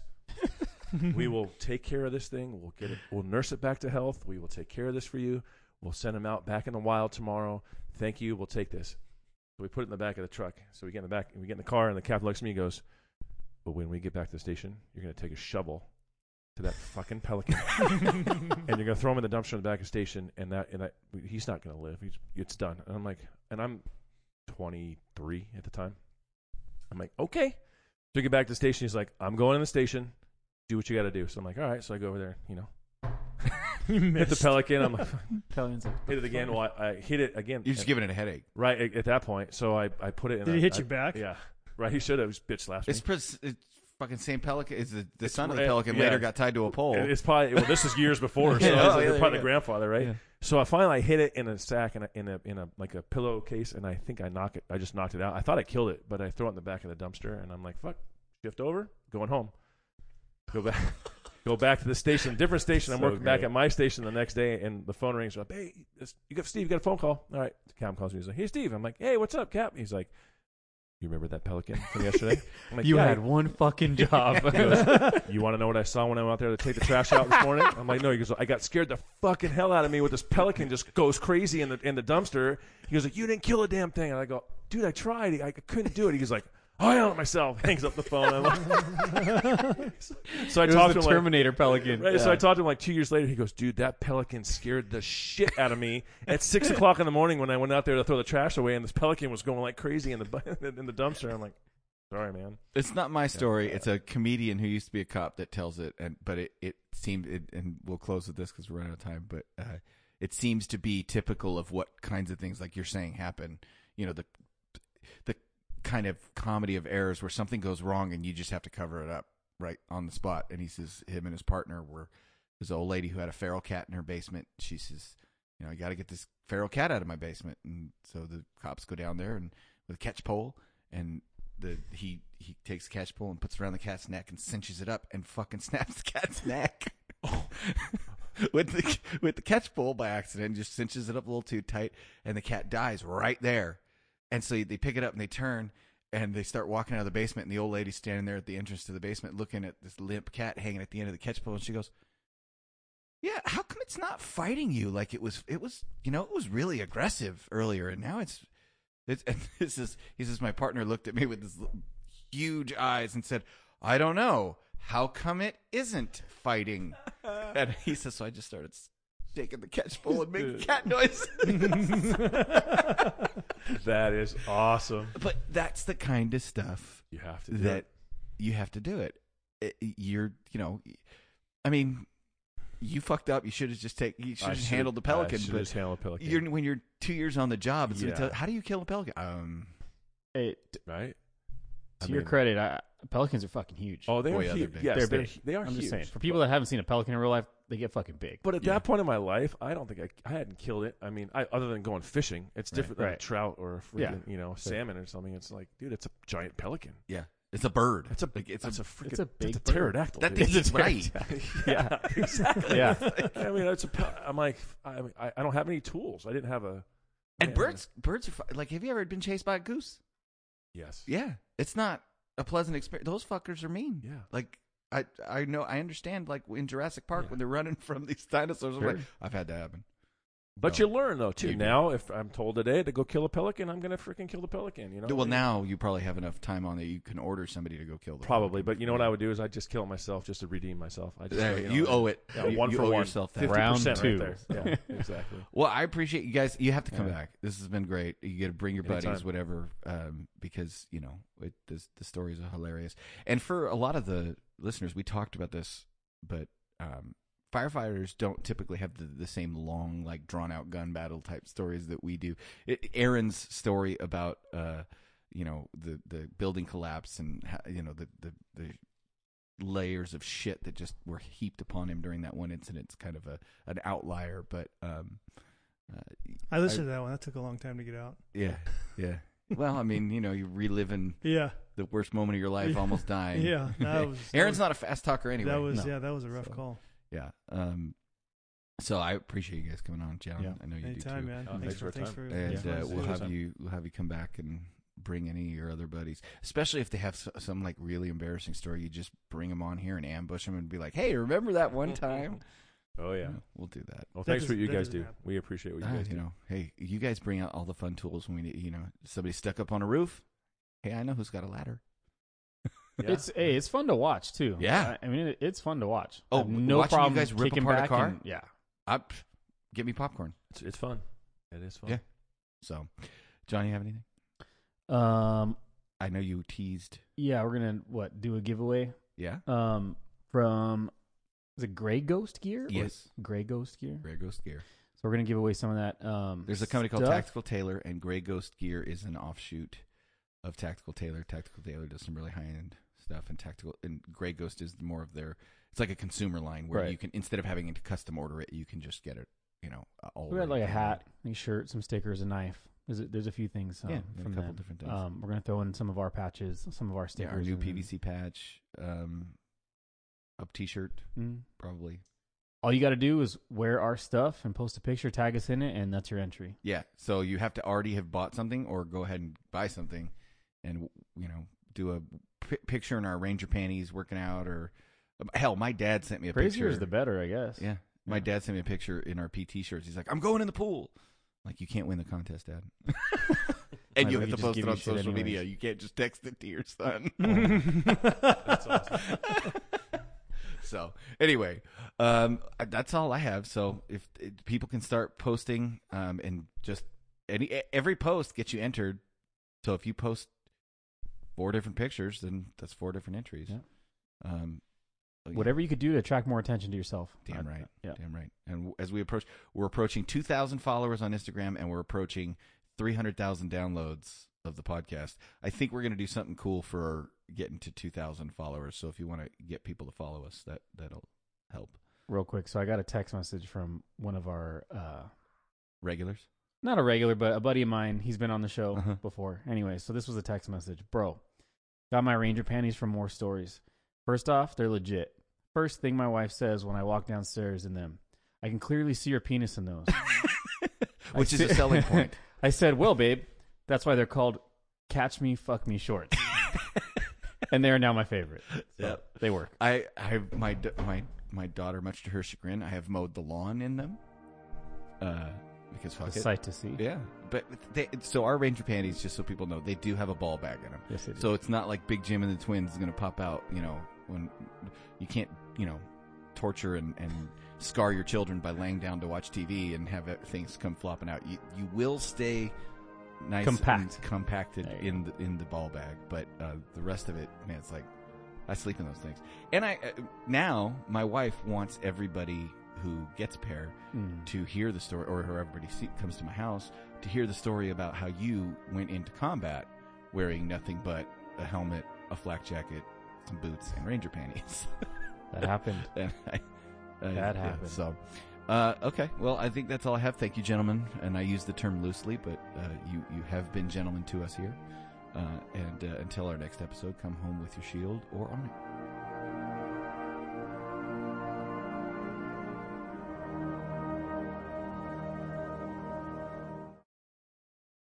We will take care of this thing. We'll get it. We'll nurse it back to health. We will take care of this for you. We'll send him out back in the wild tomorrow. Thank you. We'll take this. So we put it in the back of the truck. So we get in the back and we get in the car, and the captain looks at me and goes, "But when we get back to the station, you're going to take a shovel to that fucking pelican, and you're going to throw him in the dumpster in the back of the station, and that and that he's not going to live. He's, it's done." And I'm like, and I'm twenty-three at the time. I'm like, okay. So we get back to the station. He's like, "I'm going in the station. Do what you got to do." So I'm like, all right. So I go over there, you know,
You
hit the
missed.
pelican. I'm like,
Pelican's like,
hit it again. Well, I, I hit it again.
You're just
and-
giving it a headache.
right at, at that point. So I, I put it in.
Did
a,
he hit
I-
you back?
Yeah. Right. He should have. His bitch slapped me.
It's, pres- it's fucking same pelican. Is the, the
It's
son of the
ra-
pelican
yeah.
later got tied to a pole.
It- It's probably well. This is years before, so
Yeah.
it's
Oh,
like
yeah,
they're
there
probably
you
the
go.
grandfather, right?
Yeah.
So I finally I hit it in a sack in a in a in a like a pillowcase, and I think I knock it. I just knocked it out. I thought I killed it, but I throw it in the back of the dumpster, and I'm like, fuck, shift over, going home, go back. Go back to the station, different station. I'm
So
working back
great.
at my station the next day, and the phone rings up. Hey, this, you got Steve? You got a phone call? All right. The Cap calls me. He's like, "Hey, Steve." I'm like, "Hey, what's up, Cap?" He's like, "You remember that pelican from yesterday?" I'm like,
you
"Yeah."
had one fucking job.
He goes, "You want to know what I saw when I went out there to take the trash out this morning?" I'm like, "No." He goes, "I got scared the fucking hell out of me with this pelican just goes crazy in the in the dumpster." He goes, like, "You didn't kill a damn thing." And I go, "Dude, I tried. I couldn't do it." He goes like, "Oh, I don't myself." Hangs up the phone. I'm like, so I
It
talked
was
to
the
him like,
Terminator Pelican.
right, so
Yeah.
I talked to him like two years later. He goes, "Dude, that pelican scared the shit out of me at six o'clock in the morning when I went out there to throw the trash away, and this pelican was going like crazy in the in the dumpster." I'm like, "Sorry, man."
It's not my story. It's a comedian who used to be a cop that tells it, and but it it seemed, it, and we'll close with this because we're running out of time. But uh, it seems to be typical of what kinds of things, like you're saying, happen. You know, the the kind of comedy of errors where something goes wrong and you just have to cover it up right on the spot. And he says him and his partner were this old lady who had a feral cat in her basement. She says, "You know, I got to get this feral cat out of my basement." And so the cops go down there and with a catch pole, and the he he takes the catch pole and puts it around the cat's neck and cinches it up and fucking snaps the cat's neck. with the with the catch pole by accident, just cinches it up a little too tight, and the cat dies right there. And so they pick it up and they turn and they start walking out of the basement, and the old lady's standing there at the entrance to the basement looking at this limp cat hanging at the end of the catch pole, and she goes, "Yeah, how come it's not fighting you like it was? It was, you know, it was really aggressive earlier, and now it's." It's, and this is, he says, my partner looked at me with his huge eyes and said, "I don't know. How come it isn't fighting?" And he says, so I just started shaking the catch pole and making cat noise.
That is awesome.
But that's the kind of stuff
You have to do
that
it.
you have to do it. It- You're, you know, I mean, you fucked up. You should have just take. You should
I
have
should've-
handled the pelican.
I should
but
just handle the pelican.
you're when you're two years on the job. It's
Yeah.
how do you kill a pelican? Um,
It,
right?
to
I
your
mean-
credit, I, pelicans are fucking huge.
Oh, they
Oh,
are
yeah, they're
huge.
big.
Yes,
They're
they're,
big.
they are
I'm
huge.
just saying, for people that haven't seen a pelican in real life, they get fucking big.
But at
Yeah.
that point in my life, I don't think I, I hadn't killed it. I mean, I, other than going fishing, it's
Right.
different than a
Right.
trout or a freaking,
Yeah.
you know, salmon or something. It's like, dude, it's a giant pelican.
yeah, it's a bird.
That's a
like, it's
that's
a,
a freaking
it's a big
that's a
bird.
pterodactyl.
that
dude.
thing is right.
yeah, exactly.
Yeah.
I mean, it's a. pel- I'm like, I, mean, I I don't have any tools. I didn't have a.
And
yeah.
birds, birds are fu- like. Have you ever been chased by a goose?
Yes.
Yeah, it's not a pleasant experience. Those fuckers are mean.
Yeah.
Like I, I know, I understand. Like in Jurassic Park
Yeah.
when they're running from these dinosaurs, I'm
Sure.
like, I've had that happen.
But
So,
you learn though too.
you do.
Now, if I'm told today to go kill a pelican, I'm gonna freaking kill the pelican. You know.
well, now you probably have enough time on that you can order somebody to go kill the
Probably,
pelican.
but you know what I would do is I'd just kill it myself just to redeem myself. I just
There,
go, you, know,
you owe it.
Yeah,
You-
one
you
for
owe
one.
yourself that.
fifty
Round
percent
two.
right there. Yeah, exactly.
Well, I appreciate you guys. You have to come
Yeah.
back. This has been great. You got to bring your buddies,
Anytime.
whatever, um, because you know it, this, the stories are hilarious. And for a lot of the listeners, we talked about this, but um, firefighters don't typically have the, the same long, like drawn out gun battle type stories that we do. It, Aaron's story about uh, you know the the building collapse and ha- you know the the the layers of shit that just were heaped upon him during that one incident. It's kind of a an outlier, but um, uh,
I listened to that one. That took a long time to get out.
yeah, yeah. Well, I mean, you know, you're reliving
Yeah,
the worst moment of your life,
Yeah.
almost dying.
yeah. That was that
Aaron's
was,
not a fast talker anyway.
That was
No.
yeah. That was a rough
So,
call.
yeah. Um, so I appreciate you guys coming on, John.
Yeah.
I know you
Anytime,
do too.
man.
Oh,
thanks,
thanks
for
for
thanks
your
for.
time.
And
thanks for
uh,
listening.
we'll
Anytime.
have you we'll have you come back and bring any of your other buddies, especially if they have s- some like really embarrassing story. You just bring them on here and ambush them and be like, "Hey, remember that one time?"
Oh yeah.
You know, we'll do that.
Well,
That
thanks for
doesn't-
what you
that
guys
doesn't
do.
happen.
We appreciate what you
Ah,
guys
you
do.
know, hey, you guys bring out all the fun tools when we need. You know, somebody stuck up on a roof. Hey, I know who's got a ladder.
Yeah.
It's hey, it's fun to watch too.
Yeah.
I, I mean it, it's fun to watch.
Oh,
I have no
watching you
problem
guys rip
kicking
apart a
back
car?
and- yeah.
I, get me popcorn.
It's, it's fun. It is fun.
Yeah. So, John, you have anything?
Um.
I know you teased.
Yeah, we're gonna what do a giveaway.
Yeah.
Um. From is it Gray Ghost Gear? Or
Yes.
Gray Ghost Gear.
Gray Ghost Gear.
So we're gonna give away some of that. Um.
There's a company called
stuff.
Tactical Tailor, and Gray Ghost Gear is an offshoot of Tactical Tailor. Tactical Tailor does some really high end stuff, and Tactical and Gray Ghost is more of their. It's like a consumer line where
Right.
you can, instead of having to custom order it, you can just get it. You know, all.
We got like a
ready.
hat, a shirt, some stickers, a knife. There's a, there's a few things. Um,
Yeah, we got a
from
couple
them.
different things.
Um, we're gonna throw in some of our patches, some of our
Yeah,
stickers,
our new
and
P
then-
V C patch, um, up T-shirt,
Mm.
probably.
All you got to do is wear our stuff and post a picture, tag us in it, and that's your entry.
Yeah, so you have to already have bought something or go ahead and buy something, and you know, do a p- picture in our Ranger panties working out, or hell, my dad sent me a
Crazier
picture.
is the better, I guess.
Yeah, my
Yeah.
dad sent me a picture in our P T shirts. He's like, "I'm going in the pool." Like, you can't win the contest, Dad. And
Like,
you
we
have to
could just
post
give
it
you
on
shit
social
anyways.
media. You can't just text it to your son.
That's awesome.
So anyway, um, that's all I have. So if, if people can start posting, um, and just any every post gets you entered. So if you post four different pictures, then that's four different entries.
Yeah.
Um, yeah,
Whatever you could do to attract more attention to yourself.
Damn
Uh,
right.
Yeah.
Damn right. And as we approach, we're approaching two thousand followers on Instagram, and we're approaching three hundred thousand downloads of the podcast. I think we're going to do something cool for getting to two thousand followers. So if you want to get people to follow us, that that'll help.
Real quick. So I got a text message from one of our, uh,
Regulars.
not a regular, but a buddy of mine. He's been on the show
Uh-huh.
before. Anyway, so this was a text message. Bro, got my Ranger panties from More Stories. First off, they're legit. First thing my wife says when I walk downstairs in them, I can clearly see your penis in those.
Which
I
is a
said-
selling point.
I said, well, babe, that's why they're called Catch Me, Fuck Me shorts. And they're now my favorite. So
Yep.
They work.
I, I have my d- my my daughter, much to her chagrin, I have mowed the lawn in them. Uh, because fuck
It's a
it.
sight to see.
Yeah, but they, so our Ranger panties, just so people know, they do have a ball bag in them.
Yes, they do.
So it's not like Big Jim and the Twins is going to pop out, you know, when you can't, you know, torture and, and scar your children by laying down to watch T V and have it- things come flopping out. You you will stay nice
Compact.
and compacted
There you
in the in the ball bag, but uh, the rest of it, man, it's like I sleep in those things. And I uh, now my wife wants everybody who gets a pair
Mm.
to hear the story, or whoever everybody see, comes to my house to hear the story about how you went into combat wearing nothing but a helmet, a flak jacket, some boots, and Ranger panties.
That happened.
And I, uh,
That
yeah,
happened.
so, uh, okay. Well, I think that's all I have. Thank you, gentlemen. And I use the term loosely, but uh, you you have been gentlemen to us here. Uh, and uh, until our next episode, come home with your shield or on it.